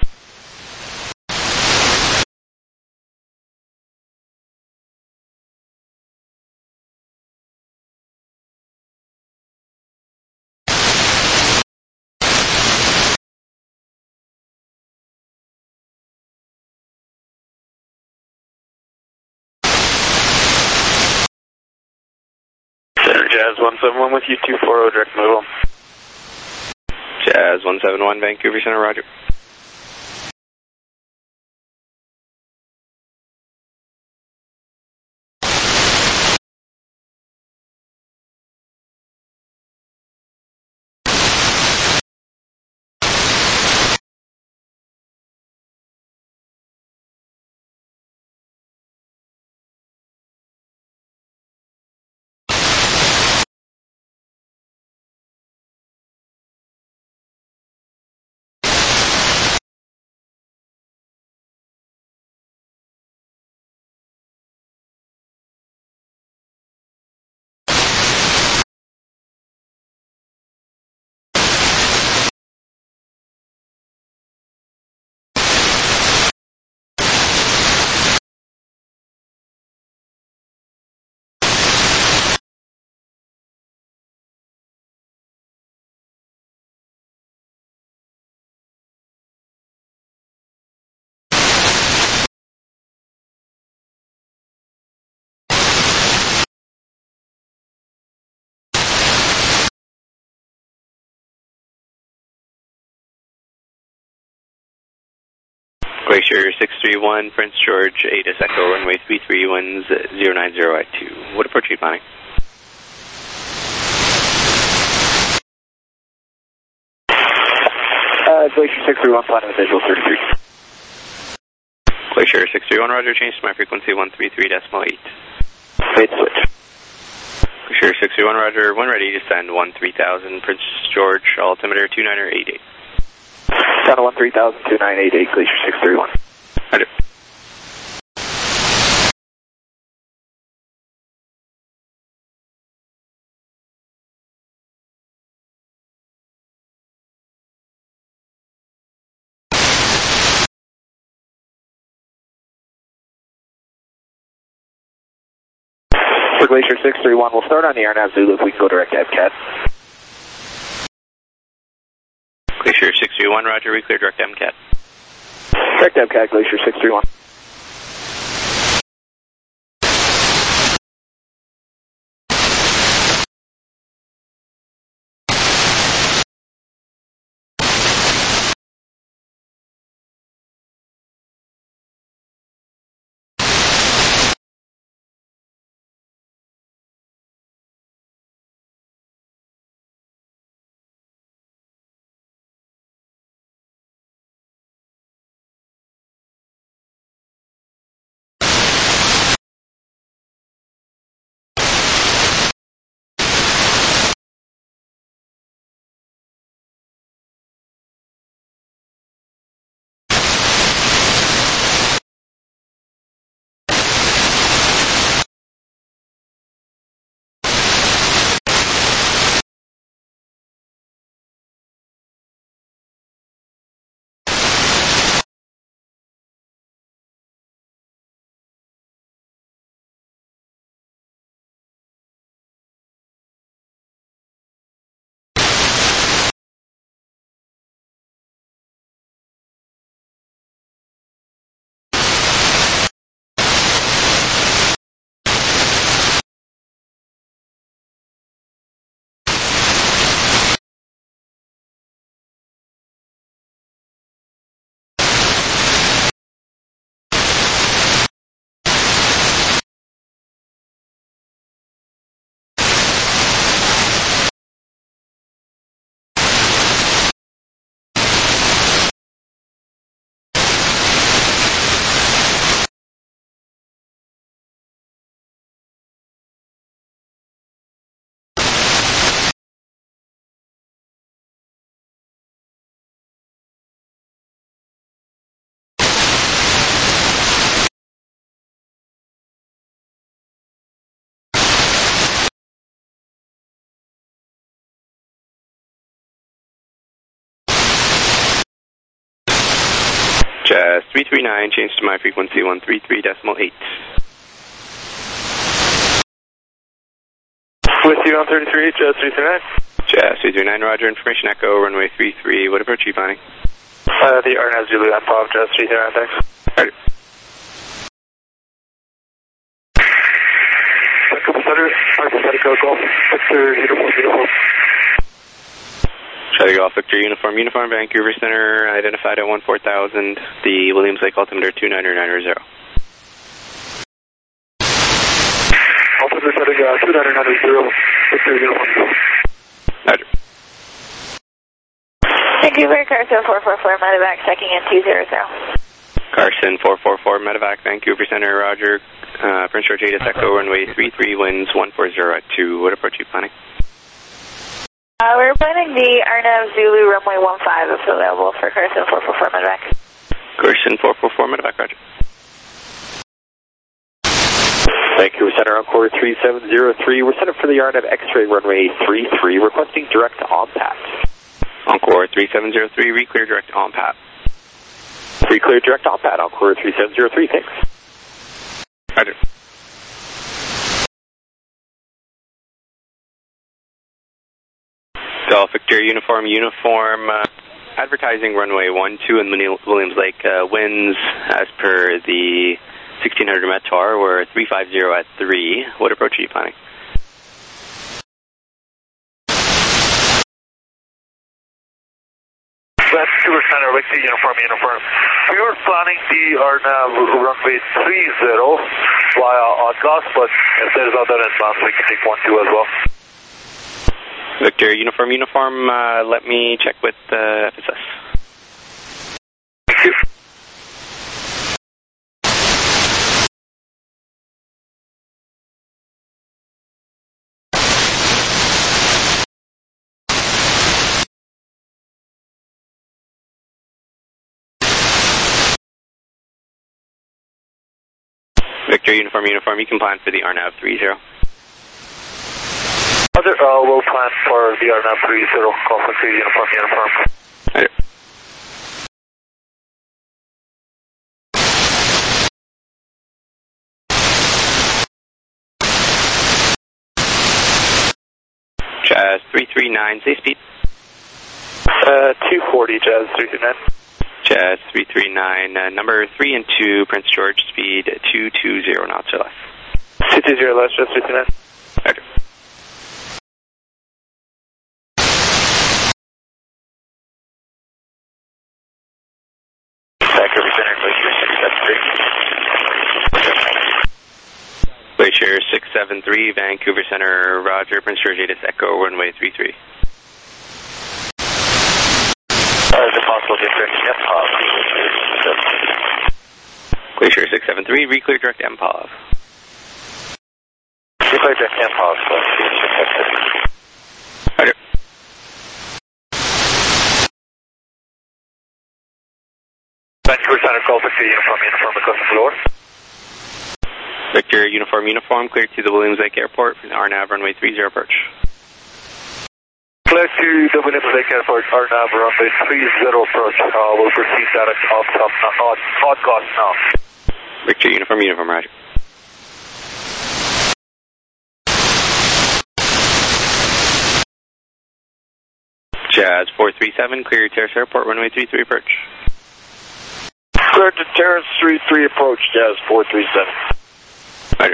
Center Jazz 171 with you, 240 direct move. Jazz 171, Vancouver Center, roger. Glacier 631, Prince George, ATIS Echo, runway 33, winds 090 at 2. What approach are you planning? Glacier 631, planning with visual 33. Glacier 631, roger, change to my frequency 133.8. Made switch. Glacier 631, roger, when ready, descend 13,000, Prince George, altimeter 2988. Channel 13000, 2988, Glacier 631. Roger. For Glacier 631, we'll start on the AirNav Zulu if we can go direct to MCAT. Glacier 631, roger, we clear direct MCAT. Direct MCAT, Glacier 631. 339, change to my frequency 133.8. With you on 33, Jazz 339. Jazz 339, roger, information echo, runway 33, what approach are you planning? The RNAV Zulu, MPOV, Jazz 339, thanks. Roger. Golf, Victor, uniform. Charlie Golf, Victor, uniform, Vancouver Center, identified at 14,000, the Williams Lake altimeter 29990. Altimeter setting 29990, Victor, uniform. Roger. Vancouver, Carson 444, medevac, checking in 200. Carson 444, medevac, Vancouver Center, roger. Prince George 8 Echo, runway 33, winds 140 at 2. What approach are you planning? We're planning the RNAV Zulu, runway 15, if available for Carson 444, medevac. Carson 444, medevac, roger. Vancouver Center, Encore 3703. We're set up for the RNAV X-ray runway 33, requesting direct on-pat. Encore 3703, re-clear direct on-pat. Pre-clear direct on-pat, Encore 3703, thanks. Roger. Golf Victor, uniform, advertising runway 12 in Williams Lake, winds as per the 1600 METAR, we're 350 at 3. What approach are you planning? Vancouver Center, Victor, uniform. We were planning the RNAV runway 30 via Oddgoss, but if there's other inbounds, we can take 12 as well. Victor, uniform, let me check with FSS. Thank you. Victor, uniform, you can plan for the RNAV 30. Other, we'll plan for the RNAV 30, call for 3, uniform. Roger. Jazz 339, say speed. 240, Jazz 339. Jazz 339, number 3 and 2, Prince George, speed 220 knots or less. 220 less, Jazz 339. Roger. Vancouver Center, Glacier 673, Vancouver Center, roger, Prince George 8 Echo, runway 33. Is it possible to direct MPOV? Glacier 673, re-clear direct MPOV. Re-clear direct MPOV, Roger. Vancouver Center, call Victor, uniform, across the floor. Victor, uniform, clear to the Williams Lake Airport for the RNAV runway 30 approach. Clear to the Williams Lake Airport, RNAV runway 30 approach. We'll proceed direct Oddgoss now. Victor, uniform, roger. Jazz 437, clear Terrace Airport, runway 33 approach. Clear to Terrace 33 approach, Jazz 437. Roger.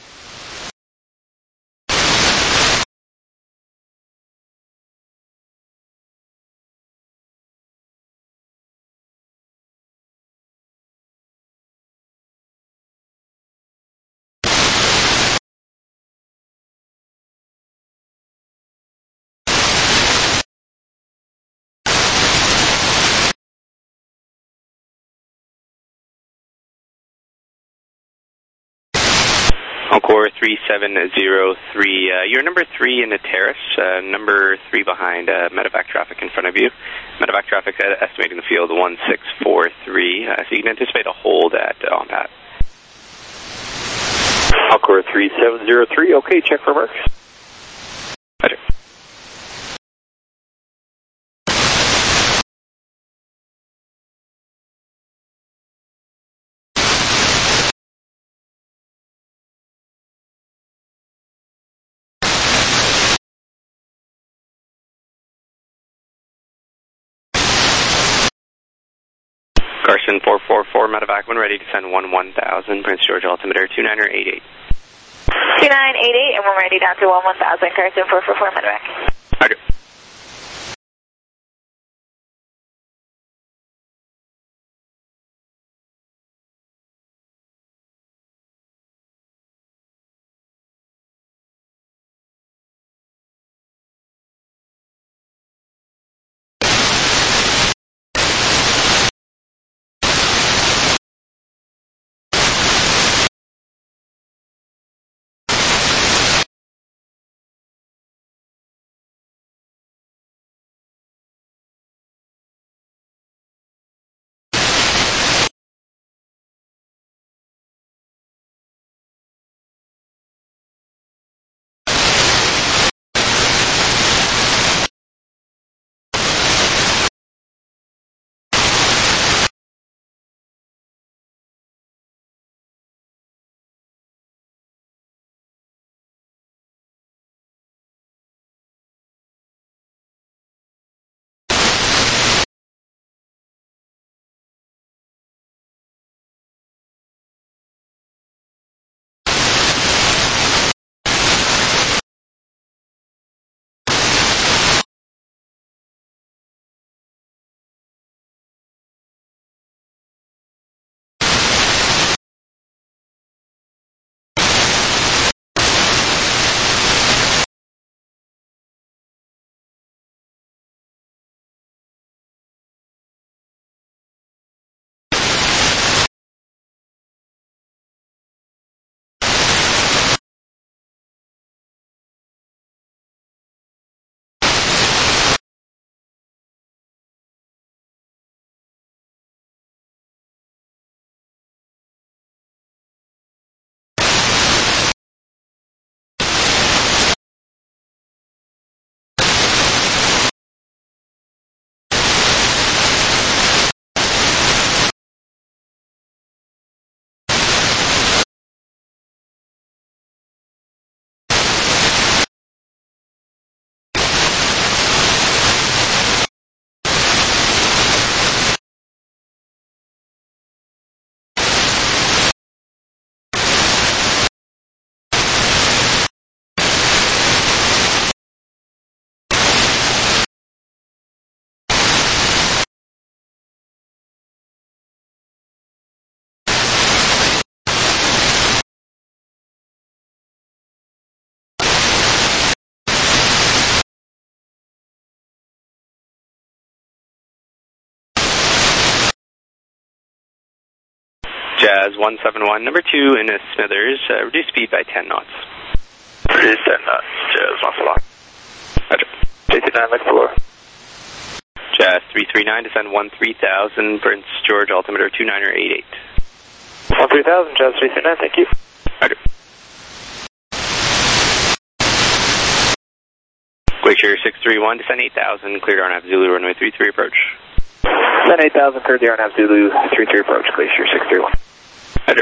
Encore 3703, you're number 3 in the Terrace, number 3 behind medevac traffic in front of you. Medevac traffic estimating the field 1643, so you can anticipate a hold at on-pat. Encore 3703, okay, check for marks. Carson 444 medevac when ready to send 1000 Prince George altimeter 2988. 2988, and we're ready down to 1000 Carson 444 medevac. Roger. Jazz 171, number 2 in Smithers, reduce speed by 10 knots. Reduce 10 knots, Jazz 141. Roger. JT9, left below. Jazz 339, descend 13,000 Prince George altimeter 2988. 13,000, Jazz 339, thank you. Roger. Glacier 631, descend 8,000, cleared RNAV Zulu runway 33 approach. Descend 8,000, cleared the RNAV Zulu 33 approach, Glacier 631. Roger.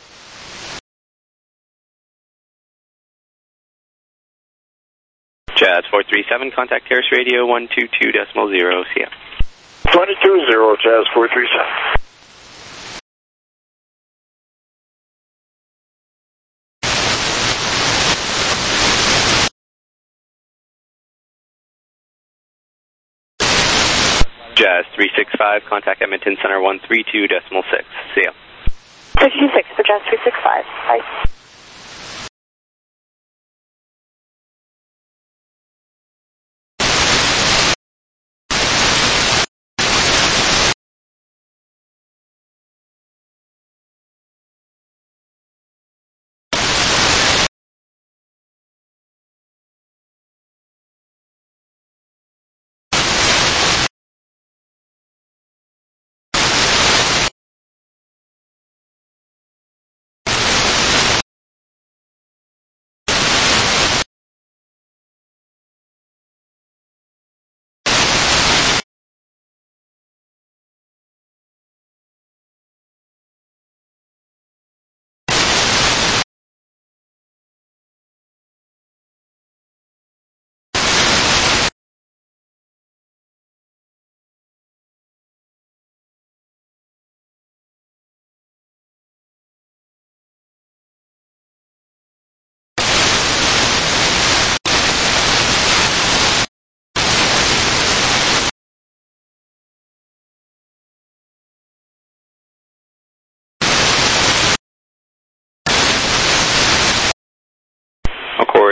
Jazz 437, contact Terrace Radio 122.0, CM. 22.0, Jazz 437. Jazz 365, contact Edmonton Center 132.6, CM. 56 for Jazz 365, bye.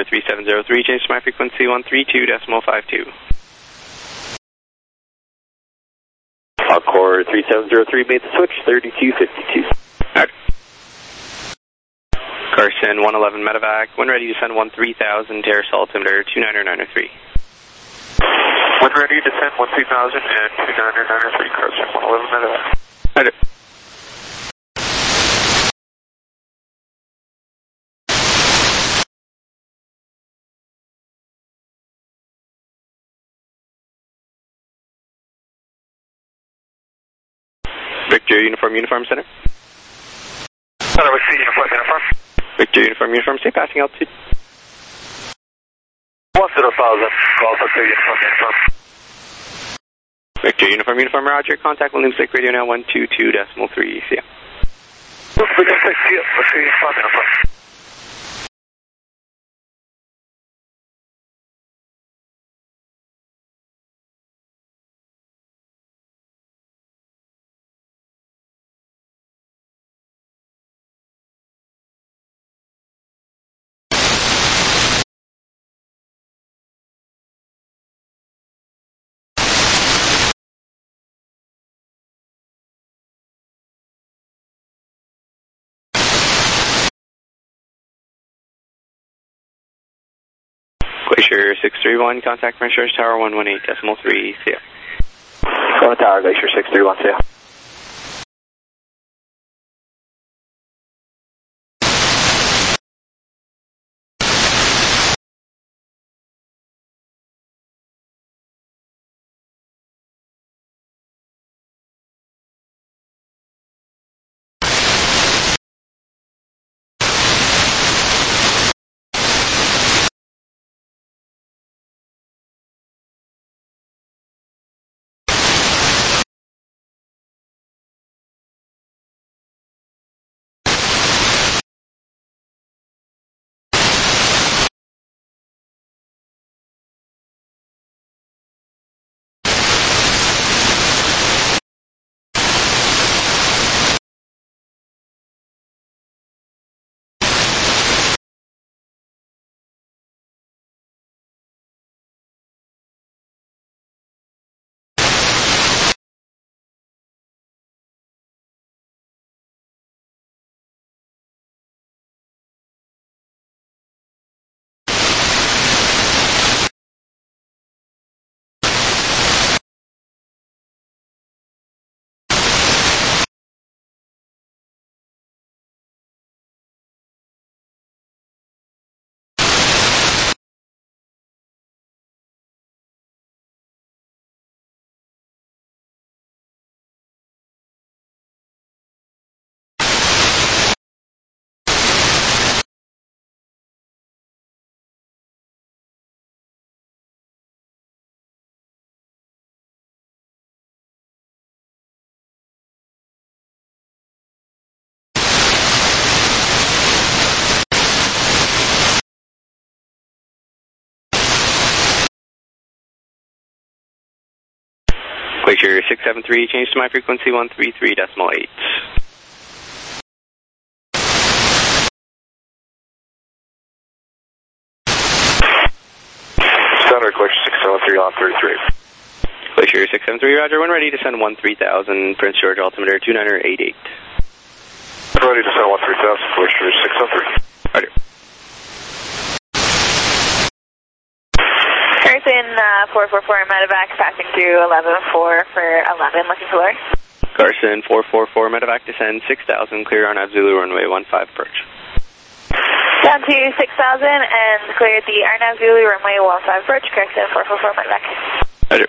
Encore 3703, change to my frequency 132.52. Encore 3703 made the switch, 3252. Alright. Carson 111 medevac, when ready to send 13,000, terrace altimeter 29903. When ready to send 13,000 and 29903, Carson 111 medevac. Alright. Victor Uniform Center. Center, we see Uniform. Victor Uniform, stay passing altitude. 10,000, call for Uniform. Victor Uniform, roger, contact William Lake Radio now 122.3, see ya. William Lake, see ya, let's see Uniform. Glacier 631, contact French Tower 118.3, see ya. Going Tower, Glacier 631, see ya. Glacier 673, change to my frequency 133.8. Center, Glacier 673 on 33. Glacier 673, roger, when ready to send 13,000, Prince George altimeter 2988. Ready to send 13,000, Glacier 673. Roger. Carson 444 medevac passing through 11-4 for 11, looking for Lord. Carson 444 medevac descend 6,000, clear on Zulu runway 15 approach. Down to 6,000 and cleared the Arnav Zulu runway 15 approach, Carson 444 medevac. Roger.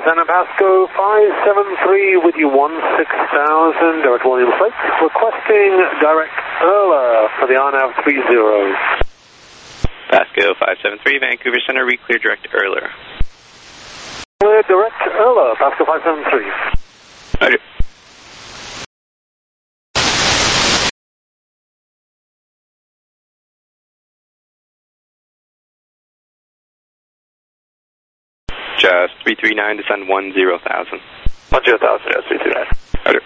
San Pasco 573 with you 16,000, direct William Flight, requesting direct Erla for the RNAV 30. Pasco 573, Vancouver Center, re-clear direct Erla. Clear direct Erla, Pasco 573. Roger. Just 339, descend 10,000. 10,000, yes, 329. Roger.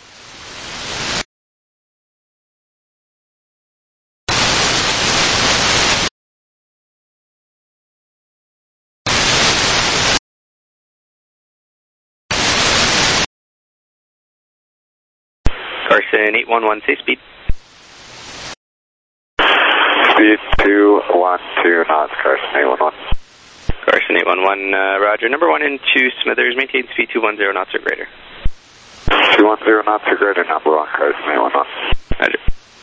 Carson 811, say speed. Speed 212 knots, Carson 811. Carson 811, roger. Number 1 and 2 Smithers, maintain speed 210 knots or greater. 210 knots or greater, number 1, Carson 811. Roger.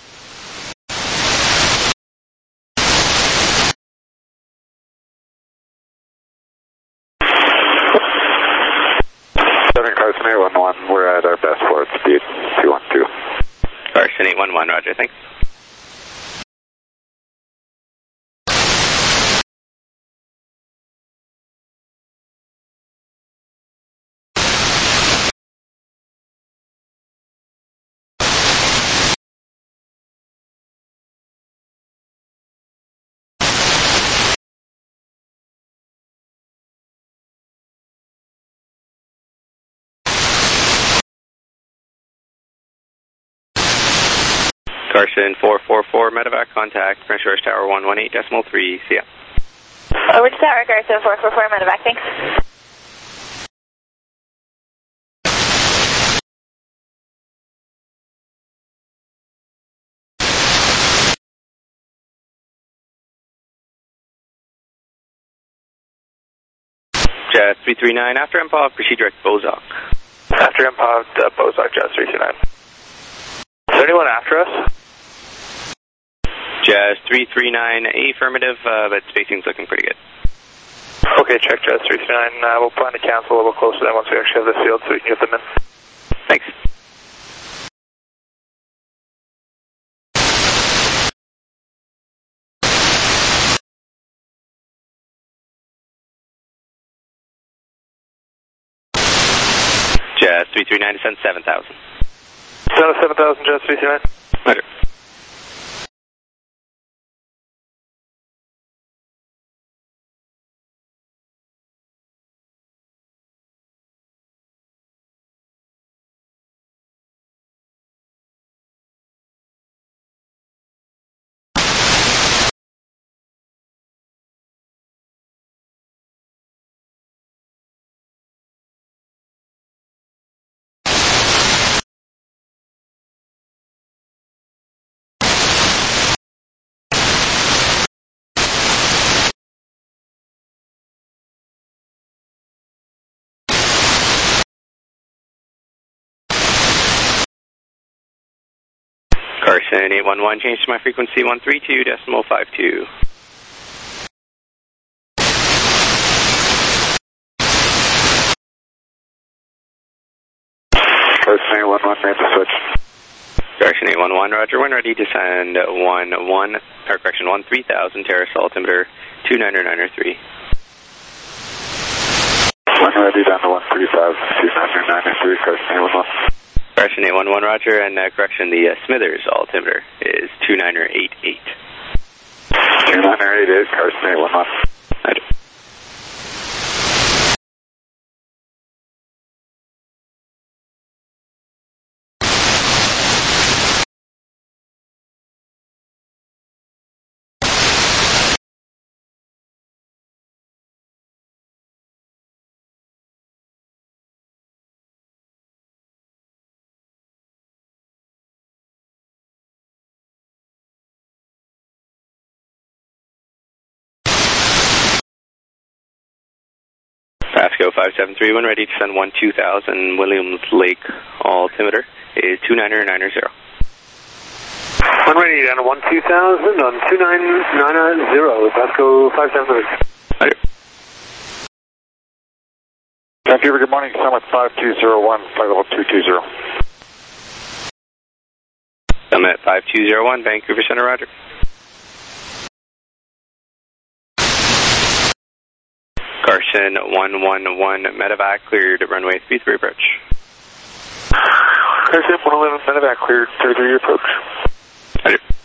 Carson 811, we're at our best forward speed, 212. Carson 811, roger, thanks. Carson 444, medevac contact, French Shores Tower 118.3, see ya. Over to Tower, Carson 444, medevac, thanks. Jet 339, after MPOV, proceed direct Bozok. After impound, Bozok, Jet 329. Is there anyone after us? Jazz 339, affirmative, but spacing's looking pretty good. Okay, check Jazz 339. We'll plan to cancel a little closer then once we actually have the field so we can get them in. Thanks. Jazz 339, descend 7,000. Descend 7,000, Jazz 339. Roger. Carson 811, change to my frequency 132.52. Carson 811, made the switch. Carson 811, roger, when ready, descend 13,000, terrace altimeter 29903. When ready, down to 13,000, 29903, Carson 811. Carson 811, roger, and correction, the Smithers altimeter is 29988. 29988, Carson 811. Roger. Pasco 573, when ready to send 12,000, Williams Lake altimeter is 29990. When ready, down to 12,000 on 2990, Pasco 573. Roger. Vancouver, good morning. Summit 5201, flight level 220. Summit 5201, Vancouver Center, roger. Carson 111 medevac cleared runway 33 approach. Carson 111 medevac cleared 33 approach. Roger.